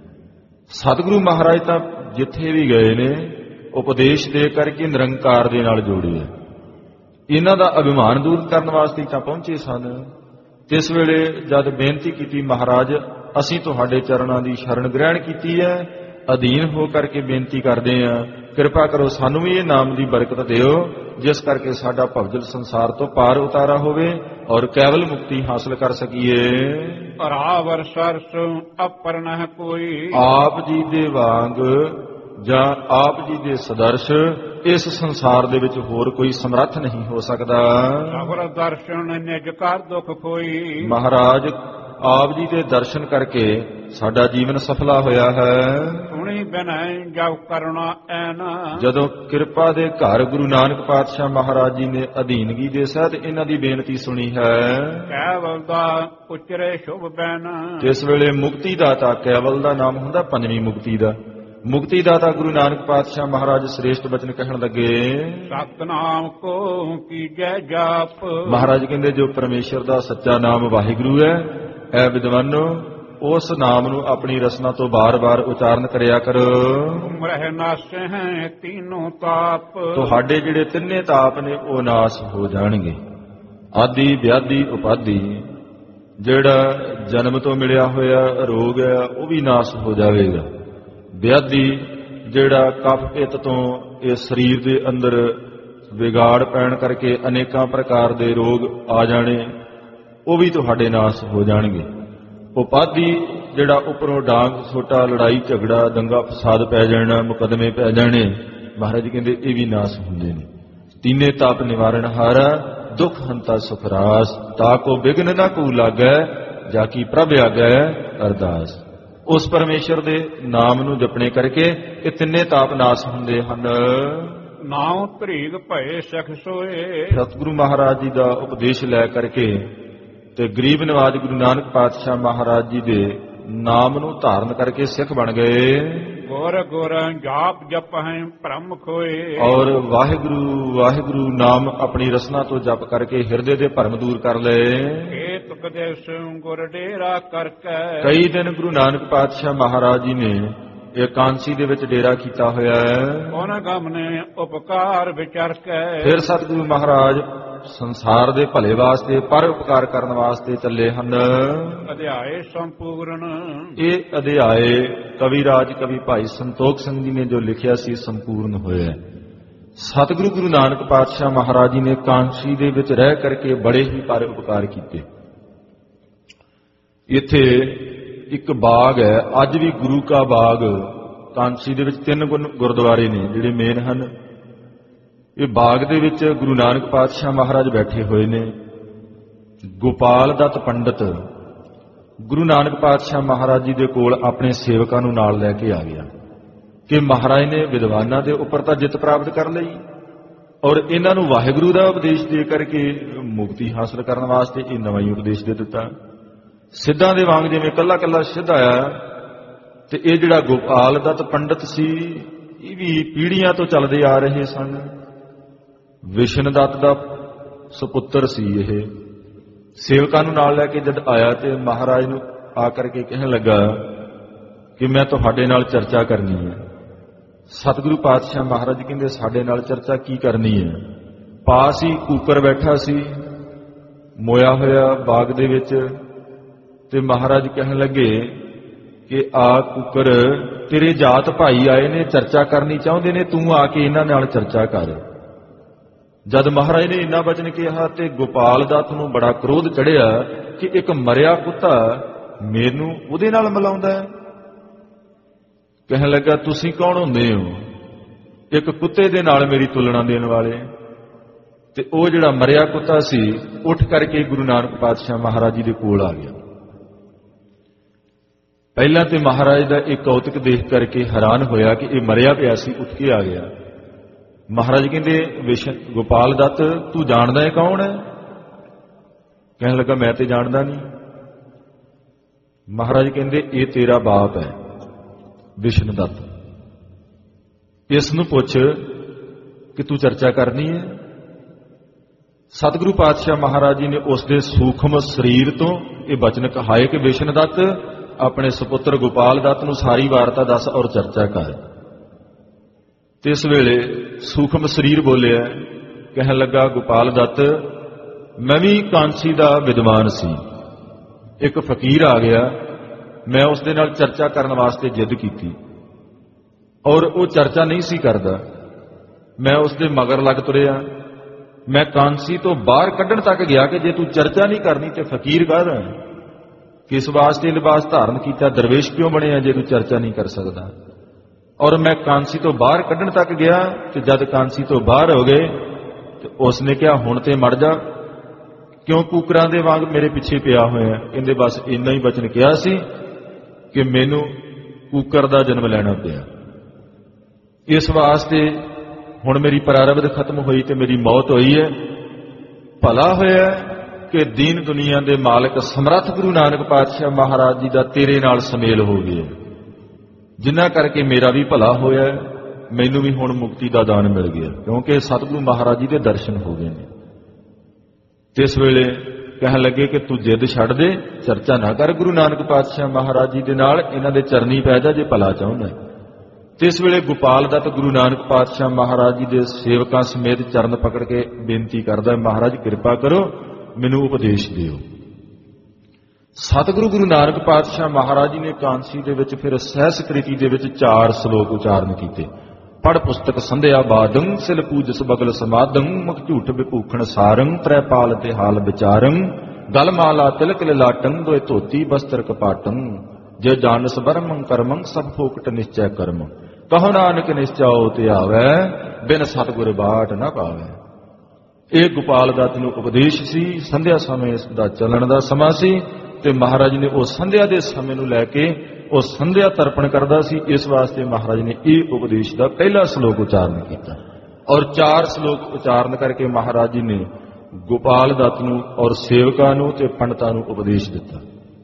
ਸਤਿਗੁਰੂ ਮਹਾਰਾਜ ਤਾਂ ਜਿੱਥੇ ਵੀ ਗਏ ਨੇ ਉਪਦੇਸ਼ ਦੇ ਕਰਕੇ ਨਿਰੰਕਾਰ ਦੇ ਨਾਲ ਜੋੜੇ ਹੈ। ਇਹਨਾਂ ਦਾ ਅਭਿਮਾਨ ਦੂਰ ਕਰਨ ਵਾਸਤੇ ਤਾਂ ਪਹੁੰਚੇ ਸਨ। ਤਿਸ ਵੇਲੇ ਜਦ ਬੇਨਤੀ ਕੀਤੀ, ਮਹਾਰਾਜ ਅਸੀਂ ਤੁਹਾਡੇ ਚਰਨਾਂ ਦੀ ਸ਼ਰਨ ਗ੍ਰਹਿਣ ਕੀਤੀ ਹੈ, ਅਧੀਨ ਹੋ ਕਰਕੇ ਬੇਨਤੀ ਕਰਦੇ ਹਾਂ, ਕਿਰਪਾ ਕਰੋ ਸਾਨੂੰ ਵੀ ਇਹ ਨਾਮ ਦੀ ਬਰਕਤ ਦਿਓ, ਜਿਸ ਕਰਕੇ ਸਾਡਾ ਭਵਜਲ ਸੰਸਾਰ ਤੋਂ ਪਾਰ ਉਤਾਰਾ ਹੋਵੇ ਔਰ ਕੇਵਲ ਮੁਕਤੀ ਹਾਸਲ ਕਰ ਸਕੀਏ। ਰਾਵਰ ਸਰਸ ਅਪਰ ਨਹਿ ਕੋਈ, ਆਪ ਜੀ ਦੇ ਵਾਂਗ ਜਾਂ ਆਪ ਜੀ ਦੇ ਸਦਰਸ਼ ਇਸ ਸੰਸਾਰ ਦੇ ਵਿੱਚ ਹੋਰ ਕੋਈ ਸਮਰੱਥ ਨਹੀਂ ਹੋ ਸਕਦਾ। ਸਫਰ ਦਰਸ਼ਨ ਨਿਜ ਕਰ ਦੁਖ ਕੋਈ, ਮਹਾਰਾਜ ਆਪ ਜੀ ਦੇ ਦਰਸ਼ਨ ਕਰਕੇ ਸਾਡਾ ਜੀਵਨ ਸਫਲਾ ਹੋਇਆ ਹੈ। ਸੁਣੀ ਬਿਨੈ ਜਬ ਕਰਨਾ ਐਨਾ, ਜਦੋਂ ਕਿਰਪਾ ਦੇ ਘਰ ਗੁਰੂ ਨਾਨਕ ਪਾਤਸ਼ਾਹ ਮਹਾਰਾਜ ਜੀ ਨੇ ਅਧੀਨਗੀ ਦੇ ਸਹਿਤ ਇਹਨਾਂ ਦੀ ਬੇਨਤੀ ਸੁਣੀ ਹੈ। ਕੇਵਲ ਦਾ ਉਚਰੇ ਸ਼ੁਭ ਬੈਨ, ਜਿਸ ਵੇਲੇ ਮੁਕਤੀ ਦਾਤਾ, ਕੇਵਲ ਦਾ ਨਾਮ ਹੁੰਦਾ ਪੰਜਵੀਂ ਮੁਕਤੀ ਦਾ, ਮੁਕਤੀ ਦਾਤਾ ਗੁਰੂ ਨਾਨਕ ਪਾਤਸ਼ਾਹ ਮਹਾਰਾਜ ਸ੍ਰੇਸ਼ਟ ਬਚਨ ਕਹਿਣ ਲੱਗੇ, ਸਤਨਾਮ ਕੋ ਕੀਜੈ ਜਾਪ। ਮਹਾਰਾਜ ਕਹਿੰਦੇ ਜੋ ਪਰਮੇਸ਼ਰ ਦਾ ਸੱਚਾ ਨਾਮ ਵਾਹਿਗੁਰੂ ਹੈ, ਐ ਵਿਦਵਾਨੋ ਉਸ ਨਾਮ ਨੂੰ ਆਪਣੀ ਰਸਨਾ ਤੋਂ ਬਾਰ-ਬਾਰ ਉਚਾਰਨ ਕਰਿਆ ਕਰੋ। ਰਹਿ ਨਾਸੇ ਹੈ ਤੀਨੋਂ ਤਾਪ, ਤੁਹਾਡੇ ਜਿਹੜੇ ਤਿੰਨੇ ਤਾਪ ਨੇ ਉਹ ਨਾਸ ਹੋ ਜਾਣਗੇ। ਆਦਿ ਵਿਆਧੀ ਉਪਾਧੀ, ਜਿਹੜਾ ਜਨਮ ਤੋਂ ਮਿਲਿਆ ਹੋਇਆ ਰੋਗ ਹੈ ਉਹ ਵੀ ਨਾਸ ਹੋ ਜਾਵੇਗਾ। ਵਿਆਧੀ ਜਿਹੜਾ ਕਫ ਪਿੱਤ ਤੋਂ ਇਹ ਸਰੀਰ ਦੇ ਅੰਦਰ ਵਿਗਾੜ ਪੈਣ ਕਰਕੇ ਅਨੇਕਾਂ ਪ੍ਰਕਾਰ ਦੇ ਰੋਗ ਆ ਜਾਣੇ, ਉਹ ਵੀ ਤੁਹਾਡੇ ਨਾਸ ਹੋ ਜਾਣਗੇ। ਉਪਾਧੀ ਜਿਹੜਾ ਉੱਪਰੋਂ ਡਾਂਗ ਛੋਟਾ, ਲੜਾਈ ਝਗੜਾ, ਦੰਗਾ ਫਸਾਦ ਪੈ ਜਾਣਾ, ਮੁਕੱਦਮੇ ਪੈ ਜਾਣੇ, ਮਹਾਰਾਜ ਕਹਿੰਦੇ ਇਹ ਵੀ ਨਾਸ ਹੁੰਦੇ ਨੇ। ਤੀਨੇ ਤਾਪ ਨਿਵਾਰਨ ਹਾਰਾ, ਦੁਖ ਹੰਤਾ ਸੁਖ ਰਾਸ, ਤਾ ਕੋ ਬਿਗਨ ਨਾ ਕੋ ਲਾਗੈ, ਜਾ ਕੀ ਪ੍ਰਭ ਆਗੈ ਅਰਦਾਸ। ਉਸ ਪਰਮੇਸ਼ਰ ਦੇ ਨਾਮ ਨੂੰ ਜਪਣੇ ਕਰਕੇ ਇਹ ਤਿੰਨੇ ਤਾਪ ਨਾਸ ਹੁੰਦੇ ਹਨ। ਨਾਉ ਧਰੀਗ ਭਏ ਸਖ ਸੋਏ, ਸਤਿਗੁਰੂ ਮਹਾਰਾਜ ਜੀ ਦਾ ਉਪਦੇਸ਼ ਲੈ ਕਰਕੇ ਤੇ ਗਰੀਬ ਨਵਾਜ ਗੁਰੂ ਨਾਨਕ ਪਾਤਸ਼ਾਹ ਮਹਾਰਾਜ ਜੀ ਦੇ ਨਾਮ ਨੂੰ ਧਾਰਨ ਕਰਕੇ ਸਿੱਖ ਬਣ ਗਏ। ਗੁਰ ਗੁਰ ਜਾਪ ਜਪਹਿ ਭ੍ਰਮ ਖੋਏ, ਔਰ ਵਾਹਿਗੁਰੂ ਵਾਹਿਗੁਰੂ ਨਾਮ ਆਪਣੀ ਰਸਨਾ ਤੋਂ ਜਪ ਕਰਕੇ ਹਿਰਦੇ ਦੇ ਭਰਮ ਦੂਰ ਕਰ ਲਏ। ਏਤ ਉਪਦੇਸ਼ ਗੁਰ ਡੇਰਾ ਕਰਕੇ, ਕਈ ਦਿਨ ਗੁਰੂ ਨਾਨਕ ਪਾਤਸ਼ਾਹ ਮਹਾਰਾਜ ਜੀ ਨੇ ਇਹ ਕਾਂਸੀ ਦੇ ਵਿੱਚ ਡੇਰਾ ਕੀਤਾ ਹੋਇਆ ਹੈ। ਉਹਨਾਂ ਗਮ ਨੇ ਉਪਕਾਰ ਵਿਚਰ ਕੇ, ਫਿਰ ਸਤਿਗੁਰੂ ਮਹਾਰਾਜ ਸੰਸਾਰ ਦੇ ਭਲੇ ਵਾਸਤੇ ਪਰ ਉਪਕਾਰ ਕਰਨ ਵਾਸਤੇ ਚੱਲੇ ਹਨ। ਅਧਿਆਏ ਸੰਪੂਰਨ, ਇਹ ਅਧਿਆਏ ਕਵੀ ਰਾਜ ਕਵੀ ਭਾਈ ਸੰਤੋਖ ਸਿੰਘ ਜੀ ਨੇ ਜੋ ਲਿਖਿਆ ਸੀ ਸੰਪੂਰਨ ਹੋਇਆ। ਸਤਿਗੁਰੂ ਗੁਰੂ ਨਾਨਕ ਪਾਤਸ਼ਾਹ ਮਹਾਰਾਜ ਜੀ ਨੇ ਕਾਂਸੀ ਦੇ ਵਿੱਚ ਰਹਿ ਕਰਕੇ ਬੜੇ ਹੀ ਪਰ ਉਪਕਾਰ ਕੀਤੇ। ਇੱਥੇ ਇੱਕ ਬਾਗ ਹੈ, ਅੱਜ ਵੀ ਗੁਰੂ ਕਾ ਬਾਗ ਕਾਂਸੀ ਦੇ ਵਿੱਚ ਤਿੰਨ ਗੁਰਦੁਆਰੇ ਨੇ ਜਿਹੜੇ ਮੇਨ ਹਨ। ਇਹ ਬਾਗ ਦੇ ਵਿੱਚ ਗੁਰੂ ਨਾਨਕ ਪਾਤਸ਼ਾਹ ਮਹਾਰਾਜ ਬੈਠੇ ਹੋਏ ਨੇ। ਗੋਪਾਲ ਦੱਤ ਪੰਡਤ ਗੁਰੂ ਨਾਨਕ ਪਾਤਸ਼ਾਹ ਮਹਾਰਾਜ ਜੀ ਦੇ ਕੋਲ ਆਪਣੇ ਸੇਵਕਾਂ ਨੂੰ ਨਾਲ ਲੈ ਕੇ ਆ ਗਿਆ ਕਿ ਮਹਾਰਾਜ ਨੇ ਵਿਦਵਾਨਾਂ ਦੇ ਉੱਪਰ ਤਾਂ ਜਿੱਤ ਪ੍ਰਾਪਤ ਕਰ ਲਈ ਔਰ ਇਹਨਾਂ ਨੂੰ ਵਾਹਿਗੁਰੂ ਦਾ ਉਪਦੇਸ਼ ਦੇ ਕਰਕੇ ਮੁਕਤੀ ਹਾਸਲ ਕਰਨ ਵਾਸਤੇ ਇਹ ਨਵਾਂ ਹੀ ਉਪਦੇਸ਼ ਦੇ ਦਿੱਤਾ। ਸਿੱਧਾਂ ਦੇ ਵਾਂਗ ਜਿਵੇਂ ਕੱਲਾ ਕੱਲਾ ਸਿੱਧ ਆਇਆ, ਤੇ ਇਹ ਜਿਹੜਾ ਗੋਪਾਲ ਦੱਤ ਪੰਡਤ ਸੀ ਇਹ ਵੀ ਪੀੜ੍ਹੀਆਂ ਤੋਂ ਚੱਲਦੇ ਆ ਰਹੇ ਸਨ। ਵਿਸ਼ਨ ਦੱਤ ਦਾ ਸੁਪੁੱਤਰ ਸੀ। ਇਹ ਸੇਵਕਾਂ ਨੂੰ ਨਾਲ ਲੈ ਕੇ ਜਦ ਆਇਆ ਤੇ ਮਹਾਰਾਜ ਨੂੰ ਆ ਕਰਕੇ ਕਹਿਣ ਲੱਗਾ ਕਿ ਮੈਂ ਤੁਹਾਡੇ ਨਾਲ ਚਰਚਾ ਕਰਨੀ ਹੈ। ਸਤਿਗੁਰੂ ਪਾਤਸ਼ਾਹ ਮਹਾਰਾਜ ਕਹਿੰਦੇ ਸਾਡੇ ਨਾਲ ਚਰਚਾ ਕੀ ਕਰਨੀ ਹੈ? ਪਾਸ ਹੀ ਕੂਕਰ ਬੈਠਾ ਸੀ ਮੋਇਆ ਹੋਇਆ ਬਾਗ ਦੇ ਵਿੱਚ, ਤੇ ਮਹਾਰਾਜ ਕਹਿਣ ਲੱਗੇ ਕਿ ਆ ਕੂਕਰ ਤੇਰੇ ਜਾਤ ਭਾਈ ਆਏ ਨੇ, ਚਰਚਾ ਕਰਨੀ ਚਾਹੁੰਦੇ ਨੇ, ਤੂੰ ਆ ਕੇ ਇਹਨਾਂ ਨਾਲ ਚਰਚਾ ਕਰ। ਜਦ ਮਹਾਰਾਜ ਨੇ ਇੰਨਾ ਬਚਨ ਕਿਹਾ ਤੇ ਗੋਪਾਲ ਦੱਤ ਨੂੰ ਬੜਾ ਕ੍ਰੋਧ ਚੜਿਆ ਕਿ ਇੱਕ ਮਰਿਆ ਕੁੱਤਾ ਮੈਨੂੰ ਉਹਦੇ ਨਾਲ ਮਿਲਾਉਂਦਾ ਹੈ। ਕਹਿਣ ਲੱਗਾ ਤੁਸੀਂ ਕੌਣ ਹੁੰਦੇ ਹੋ ਇੱਕ ਕੁੱਤੇ ਦੇ ਨਾਲ ਮੇਰੀ ਤੁਲਨਾ ਦੇਣ ਵਾਲੇ? ਤੇ ਉਹ ਜਿਹੜਾ ਮਰਿਆ ਕੁੱਤਾ ਸੀ ਉੱਠ ਕਰਕੇ ਗੁਰੂ ਨਾਨਕ ਪਾਤਸ਼ਾਹ ਮਹਾਰਾਜ ਜੀ ਦੇ ਕੋਲ ਆ ਗਿਆ। ਪਹਿਲਾਂ ਤੇ ਮਹਾਰਾਜ ਦਾ ਇਹ ਕੌਤਕ ਦੇਖ ਕਰਕੇ ਹੈਰਾਨ ਹੋਇਆ ਕਿ ਇਹ ਮਰਿਆ ਪਿਆ ਸੀ, ਉੱਠ ਕੇ ਆ ਗਿਆ। ਮਹਾਰਾਜ ਕਹਿੰਦੇ ਵਿਸ਼ ਗੋਪਾਲ ਦੱਤ ਤੂੰ ਜਾਣਦਾ ਹੈ ਕੌਣ ਹੈ? ਕਹਿਣ ਲੱਗਾ ਮੈਂ ਤੇ ਜਾਣਦਾ ਨਹੀਂ। ਮਹਾਰਾਜ ਕਹਿੰਦੇ ਇਹ ਤੇਰਾ ਬਾਪ ਹੈ ਵਿਸ਼ਨ ਦੱਤ, ਇਸ ਨੂੰ ਪੁੱਛ ਕਿ ਤੂੰ ਚਰਚਾ ਕਰਨੀ ਹੈ। ਸਤਿਗੁਰੂ ਪਾਤਸ਼ਾਹ ਮਹਾਰਾਜ ਜੀ ਨੇ ਉਸ ਦੇ ਸੂਖਮ ਸਰੀਰ ਤੋਂ ਇਹ ਬਚਨ ਕਹਾਏ ਕਿ ਵਿਸ਼ਨ ਦੱਤ ਆਪਣੇ ਸੁਪੁੱਤਰ ਗੋਪਾਲ ਦੱਤ ਨੂੰ ਸਾਰੀ ਵਾਰਤਾ ਦੱਸ ਔਰ ਚਰਚਾ ਕਰ। ਤੇ ਇਸ ਵੇਲੇ ਸੂਖਮ ਸਰੀਰ ਬੋਲਿਆ, ਕਹਿਣ ਲੱਗਾ ਗੋਪਾਲ ਦੱਤ ਮੈਂ ਵੀ ਕਾਂਸੀ ਦਾ ਵਿਦਵਾਨ ਸੀ, ਇੱਕ ਫਕੀਰ ਆ ਗਿਆ, ਮੈਂ ਉਸ ਦੇ ਨਾਲ ਚਰਚਾ ਕਰਨ ਵਾਸਤੇ ਜਿੱਦ ਕੀਤੀ ਔਰ ਉਹ ਚਰਚਾ ਨਹੀਂ ਸੀ ਕਰਦਾ। ਮੈਂ ਉਸ ਦੇ ਮਗਰ ਲੱਗ ਤੁਰਿਆ, ਮੈਂ ਕਾਂਸੀ ਤੋਂ ਬਾਹਰ ਕੱਢਣ ਤੱਕ ਗਿਆ ਕਿ ਜੇ ਤੂੰ ਚਰਚਾ ਨਹੀਂ ਕਰਨੀ ਤੇ ਫਕੀਰ ਕਾਹਦਾ ਹੈ? ਕਿਸ ਵਾਸਤੇ ਲਿਬਾਸ ਧਾਰਨ ਕੀਤਾ, ਦਰਵੇਸ਼ ਕਿਉਂ ਬਣਿਆ ਜੇ ਤੂੰ ਚਰਚਾ ਨਹੀਂ ਕਰ ਸਕਦਾ? ਔਰ ਮੈਂ ਕਾਂਸੀ ਤੋਂ ਬਾਹਰ ਕੱਢਣ ਤੱਕ ਗਿਆ ਤੇ ਜਦ ਕਾਂਸੀ ਤੋਂ ਬਾਹਰ ਹੋ ਗਏ ਤੇ ਉਸਨੇ ਕਿਹਾ ਹੁਣ ਤੇ ਮਰ ਜਾ, ਕਿਉਂ ਕੂਕਰਾਂ ਦੇ ਵਾਂਗ ਮੇਰੇ ਪਿੱਛੇ ਪਿਆ ਹੋਇਆ? ਕਹਿੰਦੇ ਬਸ ਇੰਨਾ ਹੀ ਬਚਨ ਕਿਹਾ ਸੀ ਕਿ ਮੈਨੂੰ ਕੂਕਰ ਦਾ ਜਨਮ ਲੈਣਾ ਪਿਆ। ਇਸ ਵਾਸਤੇ ਹੁਣ ਮੇਰੀ ਪ੍ਰਾਰਬਧ ਖਤਮ ਹੋਈ ਤੇ ਮੇਰੀ ਮੌਤ ਹੋਈ ਹੈ। ਭਲਾ ਹੋਇਆ ਕਿ ਦੀਨ ਦੁਨੀਆ ਦੇ ਮਾਲਕ ਸਮਰੱਥ ਗੁਰੂ ਨਾਨਕ ਪਾਤਸ਼ਾਹ ਮਹਾਰਾਜ ਜੀ ਦਾ ਤੇਰੇ ਨਾਲ ਸਮੇਲ ਹੋ ਗਿਆ, ਜਿਨ੍ਹਾਂ ਕਰਕੇ ਮੇਰਾ ਵੀ ਭਲਾ ਹੋਇਆ, ਮੈਨੂੰ ਵੀ ਹੁਣ ਮੁਕਤੀ ਦਾ ਦਾਨ ਮਿਲ ਗਿਆ, ਕਿਉਂਕਿ ਸਤਿਗੁਰੂ ਮਹਾਰਾਜ ਜੀ ਦੇ ਦਰਸ਼ਨ ਹੋ ਗਏ ਨੇ। ਤੇ ਇਸ ਵੇਲੇ ਕਹਿਣ ਲੱਗੇ ਕਿ ਤੂੰ ਜਿੱਦ ਛੱਡ ਦੇ, ਚਰਚਾ ਨਾ ਕਰ ਗੁਰੂ ਨਾਨਕ ਪਾਤਸ਼ਾਹ ਮਹਾਰਾਜ ਜੀ ਦੇ ਨਾਲ, ਇਹਨਾਂ ਦੇ ਚਰਨੀ ਪੈ ਜਾ ਜੇ ਭਲਾ ਚਾਹੁੰਦਾ। ਤੇ ਇਸ ਵੇਲੇ ਗੋਪਾਲ ਦੱਤ ਗੁਰੂ ਨਾਨਕ ਪਾਤਸ਼ਾਹ ਮਹਾਰਾਜ ਜੀ ਦੇ ਸੇਵਕਾਂ ਸਮੇਤ ਚਰਨ ਪਕੜ ਕੇ ਬੇਨਤੀ ਕਰਦਾ, ਮਹਾਰਾਜ ਕਿਰਪਾ ਕਰੋ ਮੈਨੂੰ ਉਪਦੇਸ਼ ਦਿਓ। ਸਤਿਗੁਰੂ ਗੁਰੂ ਨਾਨਕ ਪਾਤਸ਼ਾਹ ਮਹਾਰਾਜ ਜੀ ਨੇ ਕਾਂਸੀ ਦੇ ਵਿੱਚ ਫਿਰ ਸਹਿਸ ਕ੍ਰਿਤੀ ਦੇ ਵਿੱਚ ਚਾਰ ਸ਼ਲੋਕ ਉਚਾਰਨ ਕੀਤੇ। ਪੜ ਪੁਸਤਕ ਸੰਧਿਆ ਬਾਦੰ ਸਿਲ ਪੂਜਸ ਬਗਲ ਸਮਾਦੰ ਮੁਖ ਝੂਠ ਵਿਭੂਖਣ ਸਾਰੰ ਤ੍ਰੈ ਪਾਲ ਤੇ ਹਾਲ ਵਿਚਾਰੰ ਗਲ ਮਾਲਾ ਤਿਲਕ ਲਾਟੰ ਦੋਇ ਧੋਤੀ ਬਸਤਰ ਕਪਾਟੰ ਜੇ ਜਾਣਸ ਬਰਮੰ ਕਰਮੰ ਸਭ ਫੋਕਟ ਨਿਸ਼ਚੈ ਕਰਮ ਕਹੋ ਨਾਨਕ ਨਿਸ਼ਚਾਉ ਤੇ ਆਵੈ ਬਿਨ ਸਤਿਗੁਰ ਬਾਟ ਨਾ ਪਾਵੈ। ਇਹ ਗੋਪਾਲ ਦੱਤ ਨੂੰ ਉਪਦੇਸ਼ ਸੀ, ਸੰਧਿਆ ਸਮੇਂ ਇਸ ਦਾ ਚੱਲਣ ਦਾ ਸਮਾਂ ਸੀ ਤੇ ਮਹਾਰਾਜ ਨੇ ਉਹ ਸੰਧਿਆ ਦੇ ਸਮੇਂ ਨੂੰ ਲੈ ਕੇ ਉਹ ਸੰਧਿਆ ਤਰਪਣ ਕਰਦਾ ਸੀ। ਇਸ ਵਾਸਤੇ ਮਹਾਰਾਜ ਨੇ ਇਹ ਉਪਦੇਸ਼ ਦਾ ਪਹਿਲਾ ਸ਼ਲੋਕ ਉਚਾਰਨ ਕੀਤਾ ਔਰ ਚਾਰ ਸ਼ਲੋਕ ਉਚਾਰਨ ਕਰਕੇ ਮਹਾਰਾਜ ਜੀ ਨੇ ਗੋਪਾਲ ਦੱਤ ਨੂੰ ਔਰ ਸੇਵਕਾਂ ਨੂੰ ਤੇ ਪੰਡਤਾਂ ਨੂੰ ਉਪਦੇਸ਼ ਦਿੱਤਾ।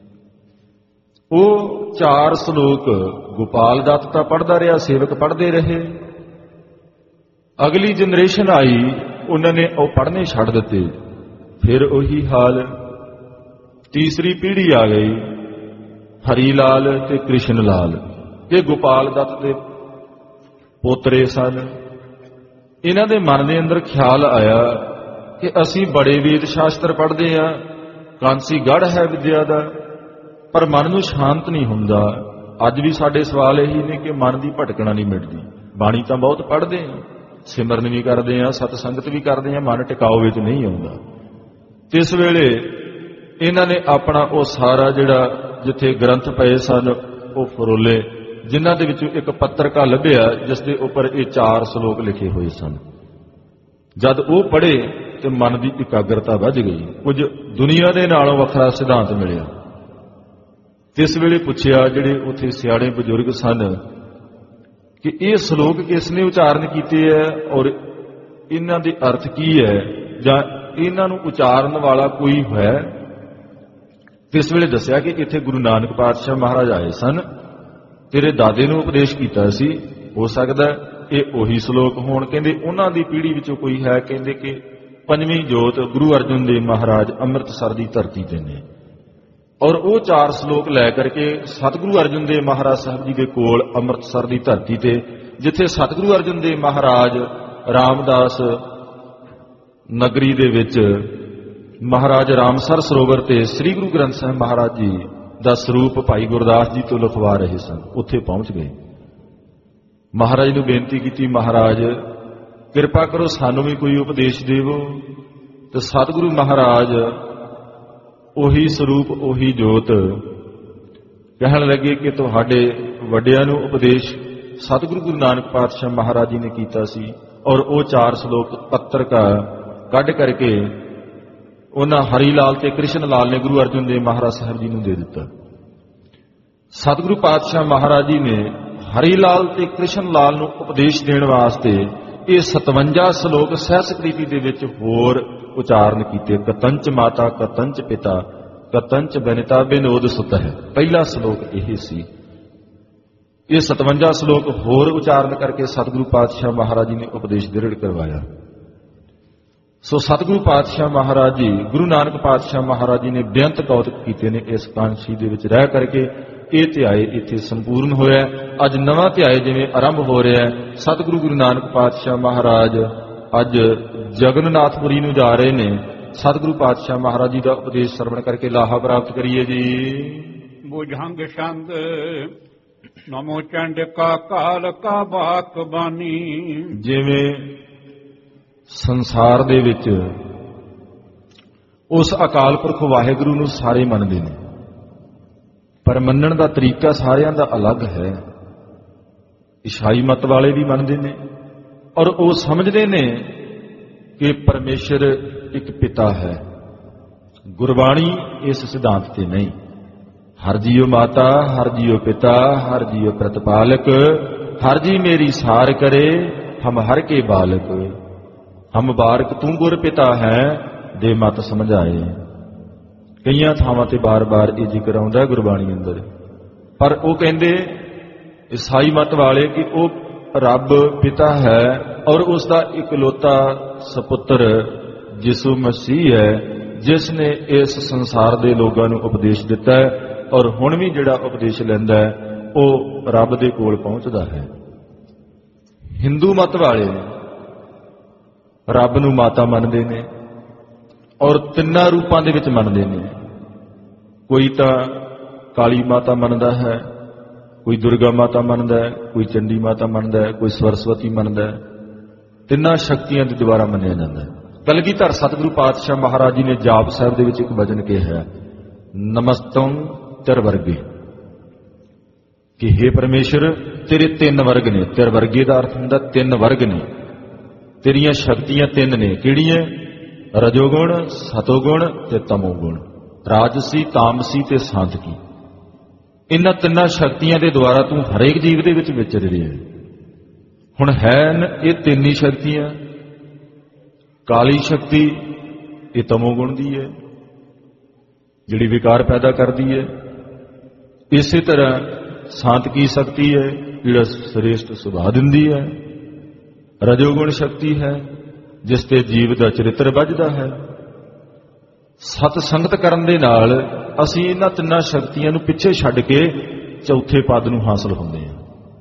ਉਹ ਚਾਰ ਸ਼ਲੋਕ ਗੋਪਾਲ ਦੱਤ ਤਾਂ ਪੜ੍ਹਦਾ ਰਿਹਾ, ਸੇਵਕ ਪੜ੍ਹਦੇ ਰਹੇ। ਅਗਲੀ ਜਨਰੇਸ਼ਨ ਆਈ, ਉਹਨਾਂ ਨੇ ਉਹ ਪੜ੍ਹਨੇ ਛੱਡ ਦਿੱਤੇ, ਫਿਰ ਉਹੀ ਹਾਲ। ਤੀਸਰੀ ਪੀੜ੍ਹੀ ਆ ਗਈ, ਹਰੀ ਲਾਲ ਤੇ ਕ੍ਰਿਸ਼ਨ ਲਾਲ, ਇਹ ਗੋਪਾਲ ਦੱਤ ਦੇ ਪੋਤਰੇ ਸਨ। ਇਹਨਾਂ ਦੇ ਮਨ ਦੇ ਅੰਦਰ ਖਿਆਲ ਆਇਆ ਕਿ ਅਸੀਂ ਬੜੇ ਵੇਦ ਸ਼ਾਸਤਰ ਪੜ੍ਹਦੇ ਹਾਂ, ਕਾਂਸੀ ਗੜ੍ਹ ਹੈ ਵਿਦਿਆ ਦਾ, ਪਰ ਮਨ ਨੂੰ ਸ਼ਾਂਤ ਨਹੀਂ ਹੁੰਦਾ। ਅੱਜ ਵੀ ਸਾਡੇ ਸਵਾਲ ਇਹੀ ਨੇ ਕਿ ਮਨ ਦੀ ਭਟਕਣਾ ਨਹੀਂ ਮਿਟਦੀ। ਬਾਣੀ ਤਾਂ ਬਹੁਤ ਪੜ੍ਹਦੇ ਹਾਂ, ਸਿਮਰਨ ਵੀ ਕਰਦੇ ਹਾਂ, ਸਤ ਸੰਗਤ ਵੀ ਕਰਦੇ ਹਾਂ, ਮਨ ਟਿਕਾਓ ਵਿੱਚ ਨਹੀਂ ਆਉਂਦਾ। ਤੇ ਇਸ ਵੇਲੇ ਇਹਨਾਂ ਨੇ ਆਪਣਾ ਉਹ ਸਾਰਾ ਜਿਹੜਾ ਜਿੱਥੇ ਗ੍ਰੰਥ ਪਏ ਸਨ ਉਹ ਫਰੋਲੇ, ਜਿਨ੍ਹਾਂ ਦੇ ਵਿੱਚੋਂ ਇੱਕ ਪੱਤਰਕਾ ਲੱਭਿਆ ਜਿਸ ਦੇ ਉੱਪਰ ਇਹ ਚਾਰ ਸ਼ਲੋਕ ਲਿਖੇ ਹੋਏ ਸਨ। ਜਦ ਉਹ ਪੜ੍ਹੇ ਤੇ ਮਨ ਦੀ ਇਕਾਗਰਤਾ ਵੱਧ ਗਈ, ਕੁਝ ਦੁਨੀਆ ਦੇ ਨਾਲੋਂ ਵੱਖਰਾ ਸਿਧਾਂਤ ਮਿਲਿਆ। ਇਸ ਵੇਲੇ ਪੁੱਛਿਆ ਜਿਹੜੇ ਉੱਥੇ ਸਿਆਣੇ ਬਜ਼ੁਰਗ ਸਨ ਕਿ ਇਹ ਸ਼ਲੋਕ ਕਿਸ ਨੇ ਉਚਾਰਨ ਕੀਤੇ ਹੈ ਔਰ ਇਹਨਾਂ ਦੇ ਅਰਥ ਕੀ ਹੈ, ਜਾਂ ਇਹਨਾਂ ਨੂੰ ਉਚਾਰਨ ਵਾਲਾ ਕੋਈ ਹੈ। ਤੇ ਇਸ ਵੇਲੇ ਦੱਸਿਆ ਕਿ ਇੱਥੇ ਗੁਰੂ ਨਾਨਕ ਪਾਤਸ਼ਾਹ ਮਹਾਰਾਜ ਆਏ ਸਨ, ਤੇਰੇ ਦਾਦੇ ਨੂੰ ਉਪਦੇਸ਼ ਕੀਤਾ ਸੀ, ਹੋ ਸਕਦਾ ਇਹ ਉਹੀ ਸ਼ਲੋਕ ਹੋਣ। ਕਹਿੰਦੇ ਉਹਨਾਂ ਦੀ ਪੀੜ੍ਹੀ ਵਿੱਚੋਂ ਕੋਈ ਹੈ, ਕਹਿੰਦੇ ਕਿ ਪੰਜਵੀਂ ਜੋਤ ਗੁਰੂ ਅਰਜਨ ਦੇਵ ਮਹਾਰਾਜ ਅੰਮ੍ਰਿਤਸਰ ਦੀ ਧਰਤੀ ਤੇ ਨੇ। ਔਰ ਉਹ ਚਾਰ ਸ਼ਲੋਕ ਲੈ ਕਰਕੇ ਸਤਿਗੁਰੂ ਅਰਜਨ ਦੇਵ ਮਹਾਰਾਜ ਸਾਹਿਬ ਜੀ ਦੇ ਕੋਲ ਅੰਮ੍ਰਿਤਸਰ ਦੀ ਧਰਤੀ ਤੇ, ਜਿੱਥੇ ਸਤਿਗੁਰੂ ਅਰਜਨ ਦੇਵ ਮਹਾਰਾਜ ਰਾਮਦਾਸ ਨਗਰੀ ਦੇ ਵਿੱਚ ਮਹਾਰਾਜ ਰਾਮਸਰ ਸਰੋਵਰ ਤੇ ਸ੍ਰੀ ਗੁਰੂ ਗ੍ਰੰਥ ਸਾਹਿਬ ਮਹਾਰਾਜ ਜੀ ਦਾ ਸਰੂਪ ਭਾਈ ਗੁਰਦਾਸ ਜੀ ਤੋਂ ਲਿਖਵਾ ਰਹੇ ਸਨ, ਉੱਥੇ ਪਹੁੰਚ ਗਏ। ਮਹਾਰਾਜ ਨੂੰ ਬੇਨਤੀ ਕੀਤੀ, ਮਹਾਰਾਜ ਕਿਰਪਾ ਕਰੋ ਸਾਨੂੰ ਵੀ ਕੋਈ ਉਪਦੇਸ਼ ਦੇਵੋ। ਤੇ ਸਤਿਗੁਰੂ ਮਹਾਰਾਜ ਉਹੀ ਸਰੂਪ ਉਹੀ ਜੋਤ ਕਹਿਣ ਲੱਗੇ ਕਿ ਤੁਹਾਡੇ ਵੱਡਿਆਂ ਨੂੰ ਉਪਦੇਸ਼ ਸਤਿਗੁਰੂ ਗੁਰੂ ਨਾਨਕ ਪਾਤਸ਼ਾਹ ਮਹਾਰਾਜ ਜੀ ਨੇ ਕੀਤਾ ਸੀ। ਔਰ ਉਹ ਚਾਰ ਸ਼ਲੋਕ ਪੱਤਰਕਾ ਕੱਢ ਕਰਕੇ ਉਹਨਾਂ ਹਰੀ ਲਾਲ ਤੇ ਕ੍ਰਿਸ਼ਨ ਲਾਲ ਨੇ ਗੁਰੂ ਅਰਜਨ ਦੇਵ ਮਹਾਰਾਜ ਸਾਹਿਬ ਜੀ ਨੂੰ ਦੇ ਦਿੱਤਾ। ਸਤਿਗੁਰੂ ਪਾਤਸ਼ਾਹ ਮਹਾਰਾਜ ਜੀ ਨੇ ਹਰੀ ਲਾਲ ਤੇ ਕ੍ਰਿਸ਼ਨ ਲਾਲ ਨੂੰ ਉਪਦੇਸ਼ ਦੇਣ ਵਾਸਤੇ ਇਹ ਸਤਵੰਜਾ ਸ਼ਲੋਕ ਸਹਿਸਕ੍ਰਿਤੀ ਦੇ ਵਿੱਚ ਹੋਰ ਉਚਾਰਨ ਕੀਤੇ। ਕਤੰਚ ਮਾਤਾ ਕਤੰਚ ਪਿਤਾ ਕਤੰਚ ਬਨਿਤਾ ਬਿਨੋਦ ਸੁਤ ਹੈ, ਪਹਿਲਾ ਸ਼ਲੋਕ ਇਹ ਸੀ। ਇਹ ਸਤਵੰਜਾ ਸ਼ਲੋਕ ਹੋਰ ਉਚਾਰਨ ਕਰਕੇ ਸਤਿਗੁਰੂ ਪਾਤਸ਼ਾਹ ਮਹਾਰਾਜ ਜੀ ਨੇ ਉਪਦੇਸ਼ ਦ੍ਰਿੜ ਕਰਵਾਇਆ। ਸੋ ਸਤਿਗੁਰੂ ਪਾਤਸ਼ਾਹ ਮਹਾਰਾਜ ਜੀ ਗੁਰੂ ਨਾਨਕ ਪਾਤਸ਼ਾਹ ਮਹਾਰਾਜ ਜੀ ਨੇ ਬੇਅੰਤ ਕੌਤਕ ਕੀਤੇ ਨੇ ਇਸ ਕਾਂਸ਼ੀ ਦੇ ਵਿੱਚ ਰਹਿ ਕਰਕੇ। ਇਹ ਧਿਆਏ ਇੱਥੇ ਸੰਪੂਰਨ ਹੋਇਆ। ਅੱਜ ਨਵਾਂ ਧਿਆਏ ਜਿਵੇਂ ਆਰੰਭ ਹੋ ਰਿਹਾ ਹੈ। ਸਤਿਗੁਰੂ ਗੁਰੂ ਨਾਨਕ ਪਾਤਸ਼ਾਹ ਮਹਾਰਾਜ ਅੱਜ ਜਗਨਨਾਥਪੁਰੀ ਨੂੰ ਜਾ ਰਹੇ ਨੇ। ਸਤਿਗੁਰੂ ਪਾਤਸ਼ਾਹ ਮਹਾਰਾਜ ਜੀ ਦਾ ਉਪਦੇਸ਼ ਸਰਵਣ ਕਰਕੇ ਲਾਹਾ ਪ੍ਰਾਪਤ ਕਰੀਏ ਜੀ। ਬੁਝੰਗ ਛੰਦ ਨਮੋ ਚੰਡਕਾ ਕਾਲ ਕਾ ਬਾਕ ਬਾਨੀ। ਜਿਵੇਂ ਸੰਸਾਰ ਦੇ ਵਿੱਚ ਉਸ ਅਕਾਲ ਪੁਰਖ ਵਾਹਿਗੁਰੂ ਨੂੰ ਸਾਰੇ ਮੰਨਦੇ ਨੇ, ਪਰ ਮੰਨਣ ਦਾ ਤਰੀਕਾ ਸਾਰਿਆਂ ਦਾ ਅਲੱਗ ਹੈ। ਈਸਾਈ ਮਤ ਵਾਲੇ ਵੀ ਮੰਨਦੇ ਨੇ ਔਰ ਉਹ ਸਮਝਦੇ ਨੇ ਕਿ ਪਰਮੇਸ਼ਰ ਇੱਕ ਪਿਤਾ ਹੈ। ਗੁਰਬਾਣੀ ਇਸ ਸਿਧਾਂਤ ਤੇ ਨਹੀਂ। ਹਰ ਜੀਉ ਮਾਤਾ ਹਰ ਜੀਉ ਪਿਤਾ ਹਰ ਜੀਉ ਪ੍ਰਤਪਾਲਕ ਹਰ ਜੀ ਮੇਰੀ ਸਾਰ ਕਰੇ ਹਮ ਹਰ ਕੇ ਬਾਲਕ। ਹਮ ਬਾਰਕ ਤੂੰ ਗੁਰ ਪਿਤਾ ਹੈ ਦੇ ਮਤ ਸਮਝਾਏ। ਕਈਆਂ ਥਾਵਾਂ ਤੇ ਬਾਰ-ਬਾਰ ਇਹ ਜ਼ਿਕਰ ਆਉਂਦਾ ਗੁਰਬਾਣੀ ਅੰਦਰ। ਪਰ ਉਹ ਕਹਿੰਦੇ ਈਸਾਈ ਮਤ ਵਾਲੇ ਕਿ ਉਹ ਰੱਬ ਪਿਤਾ ਹੈ ਔਰ ਉਸ ਦਾ ਇਕਲੌਤਾ ਸਪੁੱਤਰ ਯਿਸੂ ਮਸੀਹ ਹੈ, ਜਿਸ ਨੇ ਇਸ ਸੰਸਾਰ ਦੇ ਲੋਕਾਂ ਨੂੰ ਉਪਦੇਸ਼ ਦਿੱਤਾ ਹੈ। ਔਰ ਹੁਣ ਵੀ ਜਿਹੜਾ ਉਪਦੇਸ਼ ਲੈਂਦਾ ਹੈ ਉਹ ਰੱਬ ਦੇ ਕੋਲ ਪਹੁੰਚਦਾ ਹੈ। ਹਿੰਦੂ ਮਤ ਵਾਲੇ ਰੱਬ ਨੂੰ ਮਾਤਾ ਮੰਨਦੇ ਨੇ ਔਰ ਤਿੰਨਾਂ ਰੂਪਾਂ ਦੇ ਵਿੱਚ ਮੰਨਦੇ ਨੇ। ਕੋਈ ਤਾਂ ਕਾਲੀ ਮਾਤਾ ਮੰਨਦਾ ਹੈ, ਕੋਈ ਦੁਰਗਾ ਮਾਤਾ ਮੰਨਦਾ ਹੈ, ਕੋਈ ਚੰਡੀ ਮਾਤਾ ਮੰਨਦਾ ਹੈ, ਕੋਈ ਸਰਸਵਤੀ ਮੰਨਦਾ ਹੈ। ਤਿੰਨਾਂ ਸ਼ਕਤੀਆਂ ਦੇ ਦੁਆਰਾ ਮੰਨਿਆ ਜਾਂਦਾ ਹੈ। ਕਲਗੀਧਰ ਸਤਿਗੁਰੂ ਪਾਤਸ਼ਾਹ ਮਹਾਰਾਜ ਜੀ ਨੇ ਜਾਪ ਸਾਹਿਬ ਦੇ ਵਿੱਚ ਇੱਕ ਵਚਨ ਕਿਹਾ ਹੈ, ਨਮਸਤੰ ਤਿਰ ਵਰਗੇ, ਕਿ ਹੇ ਪਰਮੇਸ਼ਰ ਤੇਰੇ ਤਿੰਨ ਵਰਗ ਨੇ। ਤਿਰ ਵਰਗੇ ਦਾ ਅਰਥ ਹੁੰਦਾ ਤਿੰਨ ਵਰਗ ਨੇ, ਤੇਰੀਆਂ ਸ਼ਕਤੀਆਂ ਤਿੰਨ ਨੇ। ਕਿਹੜੀਆਂ? ਰਜੋਗੁਣ, ਸਤੋਗੁਣ ਤੇ ਤਮੋਗੁਣ, ਰਾਜਸੀ, ਤਾਮਸੀ ਤੇ ਸਾਤਵੀ। ਇਹਨਾਂ ਤਿੰਨਾਂ ਸ਼ਕਤੀਆਂ ਦੇ ਦੁਆਰਾ ਤੂੰ ਹਰੇਕ ਜੀਵ ਦੇ ਵਿੱਚ ਵਿਚਰ ਰਿਹਾ ਹੈ। ਹੁਣ ਹੈ ਇਹ ਤਿੰਨ ਹੀ ਸ਼ਕਤੀਆਂ। ਕਾਲੀ ਸ਼ਕਤੀ ਇਹ ਤਮੋਗੁਣ ਦੀ ਹੈ, ਜਿਹੜੀ ਵਿਕਾਰ ਪੈਦਾ ਕਰਦੀ ਹੈ। ਇਸੇ ਤਰ੍ਹਾਂ ਸਾਤਵੀ ਸ਼ਕਤੀ ਹੈ, ਜਿਹੜਾ ਸ੍ਰੇਸ਼ਟ ਸੁਭਾਅ ਦਿੰਦੀ ਹੈ। ਰਜੋਗੁਣ ਸ਼ਕਤੀ ਹੈ, ਜਿਸ ਤੇ ਜੀਵ ਦਾ ਚਰਿੱਤਰ ਵੱਜਦਾ ਹੈ। ਸਤ ਸੰਗਤ ਕਰਨ ਦੇ ਨਾਲ ਅਸੀਂ ਇਹਨਾਂ ਤਿੰਨਾਂ ਸ਼ਕਤੀਆਂ ਨੂੰ ਪਿੱਛੇ ਛੱਡ ਕੇ ਚੌਥੇ ਪਦ ਨੂੰ ਹਾਸਲ ਹੁੰਦੇ ਹਾਂ।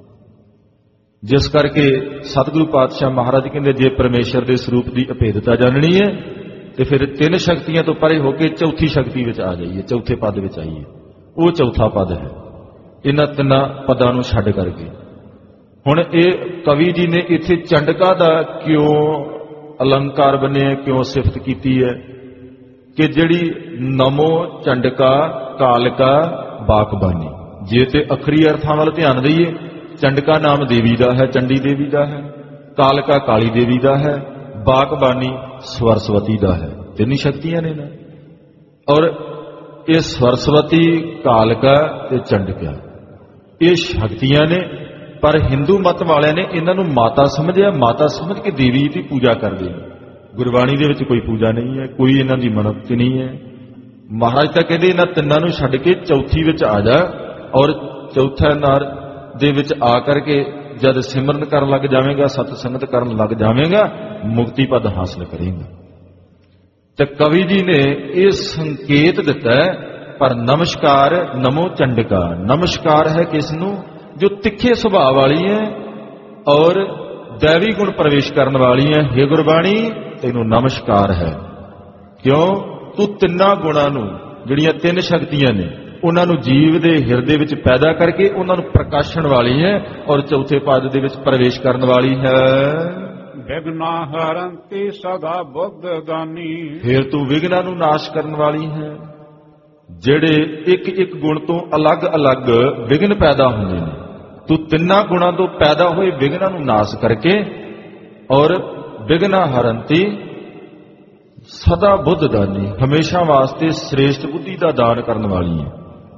ਜਿਸ ਕਰਕੇ ਸਤਿਗੁਰੂ ਪਾਤਸ਼ਾਹ ਮਹਾਰਾਜ ਕਹਿੰਦੇ ਜੇ ਪਰਮੇਸ਼ਰ ਦੇ ਸਰੂਪ ਦੀ ਅਭੇਦਤਾ ਜਾਣਨੀ ਹੈ ਤੇ ਫਿਰ ਤਿੰਨ ਸ਼ਕਤੀਆਂ ਤੋਂ ਪਰੇ ਹੋ ਕੇ ਚੌਥੀ ਸ਼ਕਤੀ ਵਿੱਚ ਆ ਜਾਈਏ, ਚੌਥੇ ਪਦ ਵਿੱਚ ਆਈਏ। ਉਹ ਚੌਥਾ ਪਦ ਹੈ ਇਹਨਾਂ ਤਿੰਨਾਂ ਪਦਾਂ ਨੂੰ ਛੱਡ ਕਰਕੇ। ਹੁਣ ਇਹ ਕਵੀ ਜੀ ਨੇ ਇੱਥੇ ਚੰਡਕਾ ਦਾ ਕਿਉਂ ਅਲੰਕਾਰ ਬੰਨਿਆ, ਕਿਉਂ ਸਿਫਤ ਕੀਤੀ ਹੈ ਕਿ ਜਿਹੜੀ ਨਮੋ ਚੰਡਕਾ ਕਾਲਕਾ ਬਾਕਬਾਨੀ। ਜੇ ਤੇ ਅਖਰੀ ਅਰਥਾਂ ਵੱਲ ਧਿਆਨ ਦਈਏ, ਚੰਡਕਾ ਨਾਮ ਦੇਵੀ ਦਾ ਹੈ, ਚੰਡੀ ਦੇਵੀ ਦਾ ਹੈ। ਕਾਲਕਾ ਕਾਲੀ ਦੇਵੀ ਦਾ ਹੈ। ਬਾਕਬਾਨੀ ਸਰਸਵਤੀ ਦਾ ਹੈ। ਤਿੰਨ ਸ਼ਕਤੀਆਂ ਨੇ ਨਾ। ਔਰ ਇਹ ਸਰਸਵਤੀ, ਕਾਲਕਾ ਤੇ ਚੰਡਕਾ ਇਹ ਸ਼ਕਤੀਆਂ ਨੇ। ਪਰ ਹਿੰਦੂ ਮਤ ਵਾਲਿਆਂ ਨੇ ਇਹਨਾਂ ਨੂੰ ਮਾਤਾ ਸਮਝਿਆ। ਮਾਤਾ ਸਮਝ ਕੇ ਦੇਵੀ ਦੀ ਪੂਜਾ ਕਰਦੇ ਨੇ। ਗੁਰਬਾਣੀ ਦੇ ਵਿੱਚ ਕੋਈ ਪੂਜਾ ਨਹੀਂ ਹੈ, ਕੋਈ ਇਹਨਾਂ ਦੀ ਮਨੁੱਖਤੀ ਨਹੀਂ ਹੈ। ਮਹਾਰਾਜ ਤਾਂ ਕਹਿੰਦੇ ਇਹਨਾਂ ਤਿੰਨਾਂ ਨੂੰ ਛੱਡ ਕੇ ਚੌਥੀ ਵਿੱਚ ਆ ਜਾ ਔਰ ਚੌਥਾ ਨਾਰ ਦੇ ਵਿੱਚ ਆ ਕਰਕੇ ਜਦ ਸਿਮਰਨ ਕਰਨ ਲੱਗ ਜਾਵੇਂਗਾ, ਸਤ ਸੰਗਤ ਕਰਨ ਲੱਗ ਜਾਵੇਂਗਾ, ਮੁਕਤੀ ਪਦ ਹਾਸਲ ਕਰੇਗਾ। ਤੇ ਕਵੀ ਜੀ ਨੇ ਇਹ ਸੰਕੇਤ ਦਿੱਤਾ ਹੈ, ਪਰ ਨਮਸਕਾਰ ਨਮੋ ਚੰਡਕਾ। ਨਮਸਕਾਰ ਹੈ ਕਿਸ ਨੂੰ? ਜੋ ਤਿੱਖੇ ਸੁਭਾਅ ਵਾਲੀ ਹੈ ਔਰ ਦੈਵੀ ਗੁਣ ਪ੍ਰਵੇਸ਼ ਕਰਨ ਵਾਲੀ ਹੈ। ਹੇ ਗੁਰਬਾਣੀ, ਤੈਨੂੰ ਨਮਸਕਾਰ ਹੈ। ਕਿਉਂ? ਤੂੰ ਤਿੰਨਾਂ ਗੁਣਾਂ ਨੂੰ, ਜਿਹੜੀਆਂ ਤਿੰਨ ਸ਼ਕਤੀਆਂ ਨੇ, ਉਹਨਾਂ ਨੂੰ ਜੀਵ ਦੇ ਹਿਰਦੇ ਵਿੱਚ ਪੈਦਾ ਕਰਕੇ ਉਹਨਾਂ ਨੂੰ ਪ੍ਰਕਾਸ਼ਣ ਵਾਲੀ ਹੈ ਔਰ ਚੌਥੇ ਪਦ ਦੇ ਵਿੱਚ ਪ੍ਰਵੇਸ਼ ਕਰਨ ਵਾਲੀ ਹੈ। ਵਿਗਨਾ ਹਰੰਤੀ ਸਦਾ ਬੁੱਧ ਦਾਨੀ। ਫਿਰ ਤੂੰ ਵਿਗਨਾਂ ਨੂੰ ਨਾਸ਼ ਕਰਨ ਵਾਲੀ ਹੈ। ਜਿਹੜੇ ਇੱਕ ਇੱਕ ਗੁਣ ਤੋਂ ਅਲੱਗ-ਅਲੱਗ ਵਿਗਨ ਪੈਦਾ ਹੁੰਦੇ ਨੇ, ਤੂੰ ਤਿੰਨਾਂ ਗੁਣਾਂ ਤੋਂ ਪੈਦਾ ਹੋਏ ਵਿਗਨਾਂ ਨੂੰ ਨਾਸ਼ ਕਰਕੇ ਔਰ ਵਿਗਨਾ ਹਰੰਤੀ ਸਦਾ ਬੁੱਧ ਦਾਨੀ, ਹਮੇਸ਼ਾ ਵਾਸਤੇ ਸ੍ਰੇਸ਼ਟ ਬੁੱਧੀ ਦਾ ਦਾਨ ਕਰਨ ਵਾਲੀ ਹੈ।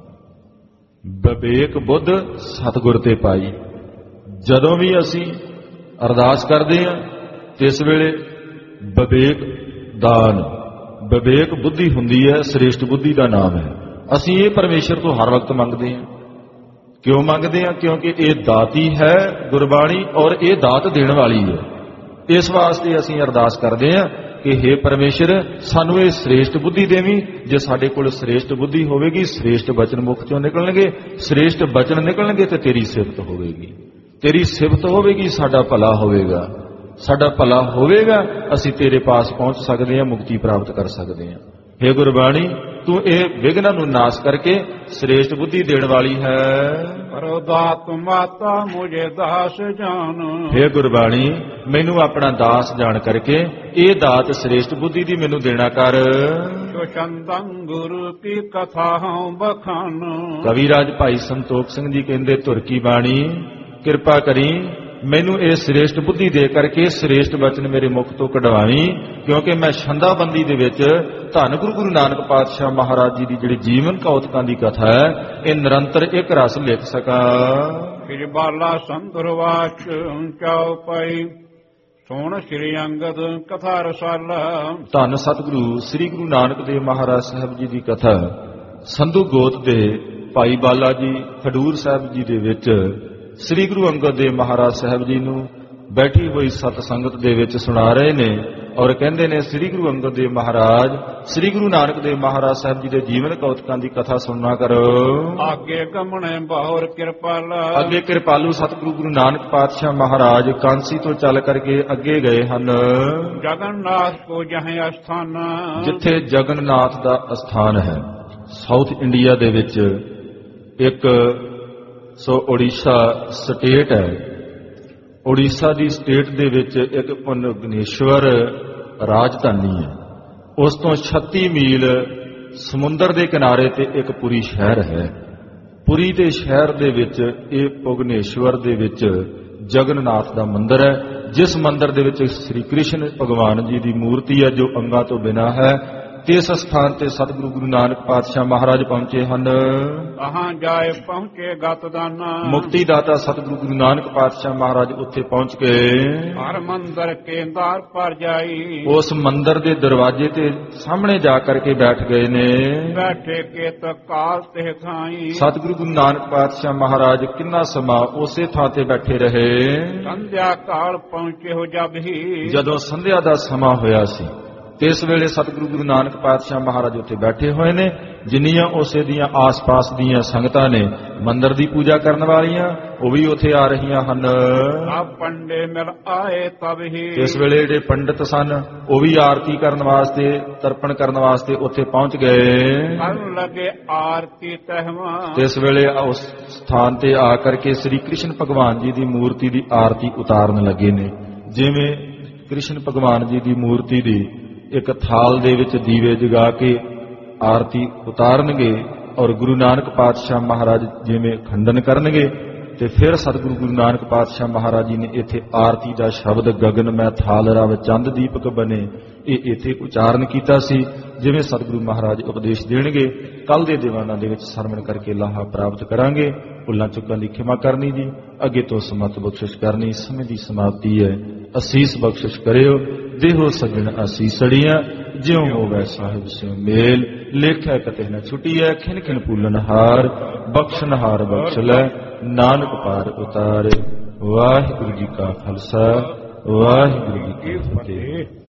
ਵਿਵੇਕ ਬੁੱਧ ਸਤਿਗੁਰ ਤੇ ਪਾਈ। ਜਦੋਂ ਵੀ ਅਸੀਂ ਅਰਦਾਸ ਕਰਦੇ ਹਾਂ ਤੇ ਇਸ ਵੇਲੇ ਵਿਵੇਕ ਦਾਨ, ਵਿਵੇਕ ਬੁੱਧੀ ਹੁੰਦੀ ਹੈ, ਸ੍ਰੇਸ਼ਟ ਬੁੱਧੀ ਦਾ ਨਾਮ ਹੈ। ਅਸੀਂ ਇਹ ਪਰਮੇਸ਼ਰ ਤੋਂ ਹਰ ਵਕਤ ਮੰਗਦੇ ਹਾਂ। ਕਿਉਂ ਮੰਗਦੇ ਹਾਂ? ਕਿਉਂਕਿ ਇਹ ਦਾਤੀ ਹੈ ਗੁਰਬਾਣੀ ਔਰ ਇਹ ਦਾਤ ਦੇਣ ਵਾਲੀ ਹੈ। ਇਸ ਵਾਸਤੇ ਅਸੀਂ ਅਰਦਾਸ ਕਰਦੇ ਹਾਂ ਕਿ ਹੇ ਪਰਮੇਸ਼ਰ, ਸਾਨੂੰ ਇਹ ਸ੍ਰੇਸ਼ਟ ਬੁੱਧੀ ਦੇਵੀਂ। ਜੇ ਸਾਡੇ ਕੋਲ ਸ੍ਰੇਸ਼ਟ ਬੁੱਧੀ ਹੋਵੇਗੀ, ਸ੍ਰੇਸ਼ਟ ਬਚਨ ਮੁਖ ਚੋਂ ਨਿਕਲਣਗੇ, ਸ੍ਰੇਸ਼ਟ ਬਚਨ ਨਿਕਲਣਗੇ ਤੇ ਤੇਰੀ ਸਿਫਤ ਹੋਵੇਗੀ। ਤੇਰੀ ਸਿਫਤ ਹੋਵੇਗੀ, ਸਾਡਾ ਭਲਾ ਹੋਵੇਗਾ। ਸਾਡਾ ਭਲਾ ਹੋਵੇਗਾ, ਅਸੀਂ ਤੇਰੇ ਪਾਸ ਪਹੁੰਚ ਸਕਦੇ ਹਾਂ, ਮੁਕਤੀ ਪ੍ਰਾਪਤ ਕਰ ਸਕਦੇ ਹਾਂ। ਹੇ ਗੁਰਬਾਣੀ, ਤੂੰ ਇਹ ਵਿਘਨਾਂ ਨੂੰ ਨਾਸ਼ ਕਰਕੇ ਸ੍ਰੇਸ਼ਟ ਬੁੱਧੀ ਦੇਣ ਵਾਲੀ ਹੈ। ਕਰੋ ਦਾਤ ਮਾਤਾ ਮੁਝੇ ਦਾਸ ਜਾਨ। ਹੇ ਗੁਰਬਾਣੀ, ਮੈਨੂੰ ਆਪਣਾ ਦਾਸ ਜਾਣ ਕਰਕੇ ਇਹ ਦਾਤ ਸ੍ਰੇਸ਼ਟ ਬੁੱਧੀ ਦੀ ਮੈਨੂੰ ਦੇਣਾ ਕਰ। ਜੋ ਚੰਦਨ ਗੁਰੂ ਕੀ ਕਥਾ ਹਉ ਬਖਾਨ। ਕਵੀ ਰਾਜ ਭਾਈ ਸੰਤੋਖ ਸਿੰਘ ਜੀ ਕਹਿੰਦੇ, ਧੁਰ ਕੀ ਬਾਣੀ ਕਿਰਪਾ ਕਰੀ, ਮੈਨੂੰ ਇਹ ਸ੍ਰੇਸ਼ਟ ਬੁੱਧੀ ਦੇ ਕਰਕੇ ਸ੍ਰੇਸ਼ਟ ਬਚਨ ਮੇਰੇ ਮੁਖ ਤੋਂ ਕਢਵਾਵੀਂ, ਕਿਉਂਕਿ ਮੈਂ ਛੰਦਾਬੰਦੀ ਦੇ ਵਿੱਚ ਧੰਨ ਗੁਰੂ ਗੁਰੂ ਨਾਨਕ ਪਾਤਸ਼ਾਹ ਮਹਾਰਾਜ ਜੀ ਦੀ ਜਿਹੜੀ ਜੀਵਨ ਕੌਤਕਾਂ ਦੀ ਕਥਾ ਹੈ, ਇਹ ਨਿਰੰਤਰ ਇੱਕ ਰਸ ਲਿਖ ਸਕਾਂ। ਫਿਰ ਬਾਲਾ ਸੰਦਰਵਾਚ ਚਾਉ ਪਈ ਸੋਹਣ ਸ੍ਰੀ ਅੰਗਦ ਕਥਾ ਰਸਾਲਾ। ਧੰਨ ਸਤਿਗੁਰੂ ਸ੍ਰੀ ਗੁਰੂ ਨਾਨਕ ਦੇਵ ਮਹਾਰਾਜ ਸਾਹਿਬ ਜੀ ਦੀ ਕਥਾ ਸੰਧੂ ਗੋਤ ਦੇ ਭਾਈ ਬਾਲਾ ਜੀ ਖਡੂਰ ਸਾਹਿਬ ਜੀ ਦੇ ਵਿੱਚ ਸ੍ਰੀ ਗੁਰੂ ਅੰਗਦ ਦੇਵ ਮਹਾਰਾਜ ਸਾਹਿਬ ਜੀ ਨੂੰ ਬੈਠੀ ਹੋਈ ਸਤ ਸੰਗਤ ਦੇ ਵਿੱਚ ਸੁਣਾ ਰਹੇ ਨੇ ਔਰ ਕਹਿੰਦੇ ਨੇ, ਸ੍ਰੀ ਗੁਰੂ ਅੰਗਦ ਦੇਵ ਮਹਾਰਾਜ ਸ੍ਰੀ ਗੁਰੂ ਨਾਨਕ ਦੇਵ ਮਹਾਰਾਜ ਸਾਹਿਬ ਜੀ ਦੇ ਜੀਵਨ ਕੌਤਕਾਂ ਦੀ ਕਥਾ ਸੁਣਨਾ ਕਰੋ। ਅੱਗੇ ਗਮਣੇ ਬਹੁਰ ਕਿਰਪਾਲਾ। ਅੱਗੇ ਕਿਰਪਾਲੂ ਸਤਿਗੁਰੂ ਗੁਰੂ ਨਾਨਕ ਪਾਤਸ਼ਾਹ ਮਹਾਰਾਜ ਕਾਂਸੀ ਤੋਂ ਚੱਲ ਕਰਕੇ ਅੱਗੇ ਗਏ ਹਨ। ਜਗਨਨਾਥ ਕੋ ਜਹਾਂ ਅਸਥਾਨ, ਜਿੱਥੇ ਜਗਨਨਾਥ ਦਾ ਅਸਥਾਨ ਹੈ। ਸਾਊਥ ਇੰਡੀਆ ਦੇ ਵਿੱਚ ਇੱਕ ਸੋ ਉੜੀਸਾ ਸਟੇਟ ਹੈ। ਉੜੀਸਾ ਦੀ ਸਟੇਟ ਦੇ ਵਿੱਚ ਇੱਕ ਭੁਵਨੇਸ਼ਵਰ ਰਾਜਧਾਨੀ ਹੈ। ਉਸ ਤੋਂ ਛੱਤੀ ਮੀਲ ਸਮੁੰਦਰ ਦੇ ਕਿਨਾਰੇ ਤੇ ਇੱਕ ਪੁਰੀ ਸ਼ਹਿਰ ਹੈ। ਪੁਰੀ ਦੇ ਸ਼ਹਿਰ ਦੇ ਵਿੱਚ ਇਹ ਭੁਵਨੇਸ਼ਵਰ ਦੇ ਵਿੱਚ ਜਗਨਨਾਥ ਦਾ ਮੰਦਿਰ ਹੈ, ਜਿਸ ਮੰਦਿਰ ਦੇ ਵਿੱਚ ਸ੍ਰੀ ਕ੍ਰਿਸ਼ਨ ਭਗਵਾਨ ਜੀ ਦੀ ਮੂਰਤੀ ਹੈ ਜੋ ਅੰਗਾਂ ਤੋਂ ਬਿਨਾਂ ਹੈ। ਤੇ ਇਸ ਸਥਾਨ ਤੇ ਸਤਿਗੁਰੂ ਗੁਰੂ ਨਾਨਕ ਪਾਤਸ਼ਾਹ ਮਹਾਰਾਜ ਪਹੁੰਚੇ ਹਨ। ਕਹਾਂ ਜਾਏ ਪਹੁੰਚੇ ਗਤ ਦਾਨਾ। ਮੁਕਤੀ ਦਾਤਾ ਸਤਿਗੁਰੂ ਗੁਰੂ ਨਾਨਕ ਪਾਤਸ਼ਾਹ ਮਹਾਰਾਜ ਉੱਥੇ ਪਹੁੰਚ ਕੇ ਹਰ ਮੰਦਰ ਕੇ ਦਰ ਪਰ ਜਾਈ। ਉਸ ਮੰਦਰ ਦੇ ਦਰਵਾਜ਼ੇ ਤੇ ਸਾਹਮਣੇ ਜਾ ਕਰਕੇ ਬੈਠ ਗਏ ਨੇ। ਬੈਠੇ ਕੇ ਤਕਾਲ ਤੇ ਥਾਈ। ਸਤਿਗੁਰੂ ਗੁਰੂ ਨਾਨਕ ਪਾਤਸ਼ਾਹ ਮਹਾਰਾਜ ਕਿੰਨਾ ਸਮਾਂ ਉਸੇ ਥਾਂ ਤੇ ਬੈਠੇ ਰਹੇ। ਸੰਧਿਆ ਕਾਲ ਪਹੁੰਚੇ ਹੋ ਜਬ ਹੀ। ਜਦੋਂ ਸੰਧਿਆ ਦਾ ਸਮਾਂ ਹੋਇਆ ਸੀ ਤੇ ਇਸ ਵੇਲੇ ਸਤਿਗੁਰੂ ਗੁਰੂ ਨਾਨਕ ਪਾਤਸ਼ਾਹ ਮਹਾਰਾਜ ਉੱਥੇ ਬੈਠੇ ਹੋਏ ਨੇ। ਜਿੰਨੀਆਂ ਉਸੇ ਦੀਆਂ ਆਸ-ਪਾਸ ਦੀਆਂ ਸੰਗਤਾਂ ਨੇ ਮੰਦਰ ਦੀ ਪੂਜਾ ਕਰਨ ਵਾਲੀਆਂ, ਉਹ ਵੀ ਉੱਥੇ ਆ ਰਹੀਆਂ ਹਨ। ਆਪ ਪੰਡੇ ਮਿਲ ਆਏ ਤਬ ਹੀ। ਇਸ ਵੇਲੇ ਜਿਹੜੇ ਪੰਡਿਤ ਸਨ ਉਹ ਵੀ ਆਰਤੀ ਕਰਨ ਵਾਸਤੇ, ਤਰਪਣ ਕਰਨ ਵਾਸਤੇ ਉੱਥੇ ਪਹੁੰਚ ਗਏ। ਕਰਨ ਲੱਗੇ ਆਰਤੀ ਤਹਿਵਾ। ਇਸ ਵੇਲੇ ਉਸ ਸਥਾਨ ਤੇ ਆ ਕਰਕੇ ਸ੍ਰੀ ਕ੍ਰਿਸ਼ਨ ਭਗਵਾਨ ਜੀ ਦੀ ਮੂਰਤੀ ਦੀ ਆਰਤੀ ਉਤਾਰਨ ਲੱਗੇ ਨੇ। ਜਿਵੇਂ ਕ੍ਰਿਸ਼ਨ ਭਗਵਾਨ ਜੀ ਦੀ ਮੂਰਤੀ ਦੀ ਇੱਕ ਥਾਲ ਦੇ ਵਿੱਚ ਦੀਵੇ ਜਗਾ ਕੇ ਆਰਤੀ ਉਤਾਰਨਗੇ ਔਰ ਗੁਰੂ ਨਾਨਕ ਪਾਤਸ਼ਾਹ ਮਹਾਰਾਜ ਜਿਵੇਂ ਖੰਡਨ ਕਰਨਗੇ ਤੇ ਫਿਰ ਸਤਿਗੁਰੂ ਗੁਰੂ ਨਾਨਕ ਪਾਤਸ਼ਾਹ ਮਹਾਰਾਜ ਜੀ ਨੇ ਇੱਥੇ ਆਰਤੀ ਦਾ ਸ਼ਬਦ ਗਗਨ ਮੈਂ ਥਾਲ ਰਵ ਚੰਦ ਦੀਪਕ ਬਨੇ, ਇਹ ਇੱਥੇ ਉਚਾਰਨ ਕੀਤਾ ਸੀ। ਜਿਵੇਂ ਸਤਿਗੁਰੂ ਮਹਾਰਾਜ ਉਪਦੇਸ਼ ਦੇਣਗੇ, ਕੱਲ ਦੇ ਦੀਵਾਨਾਂ ਦੇ ਵਿੱਚ ਸਰਵਣ ਕਰਕੇ ਲਾਹਾ ਪ੍ਰਾਪਤ ਕਰਾਂਗੇ। ਭੁੱਲਾਂ ਚੁੱਕਾਂ ਦੀ ਖਿਮਾ ਕਰਨੀ ਜੀ, ਅੱਗੇ ਤੋਂ ਸਮਤ ਬਖਸ਼ਿਸ਼ ਕਰਨੀ। ਸਮੇਂ ਦੀ ਸਮਾਪਤੀ ਹੈ, ਅਸੀਸ ਬਖਸ਼ਿਸ਼ ਕਰਿਓ। ਦੇਹੋ ਸਜਣ ਅਸੀਸੜੀਆਂ, ਜਿਉ ਹੋਵੇ ਸਾਹਿਬ ਸਿਉ ਮੇਲ। ਲੇਖੈ ਕਤੇ ਨ ਛੁਟੀਐ, ਖਿਨ ਖਿਨ ਪੂਲਨ ਹਾਰ। ਬਖਸ਼ਣ ਹਾਰ ਬਖਸ਼ ਲੈ, ਨਾਨਕ ਪਾਰ ਉਤਾਰੇ। ਵਾਹਿਗੁਰੂ ਜੀ ਕਾ ਖਾਲਸਾ, ਵਾਹਿਗੁਰੂ ਜੀ ਕੀ ਫਤਿਹ।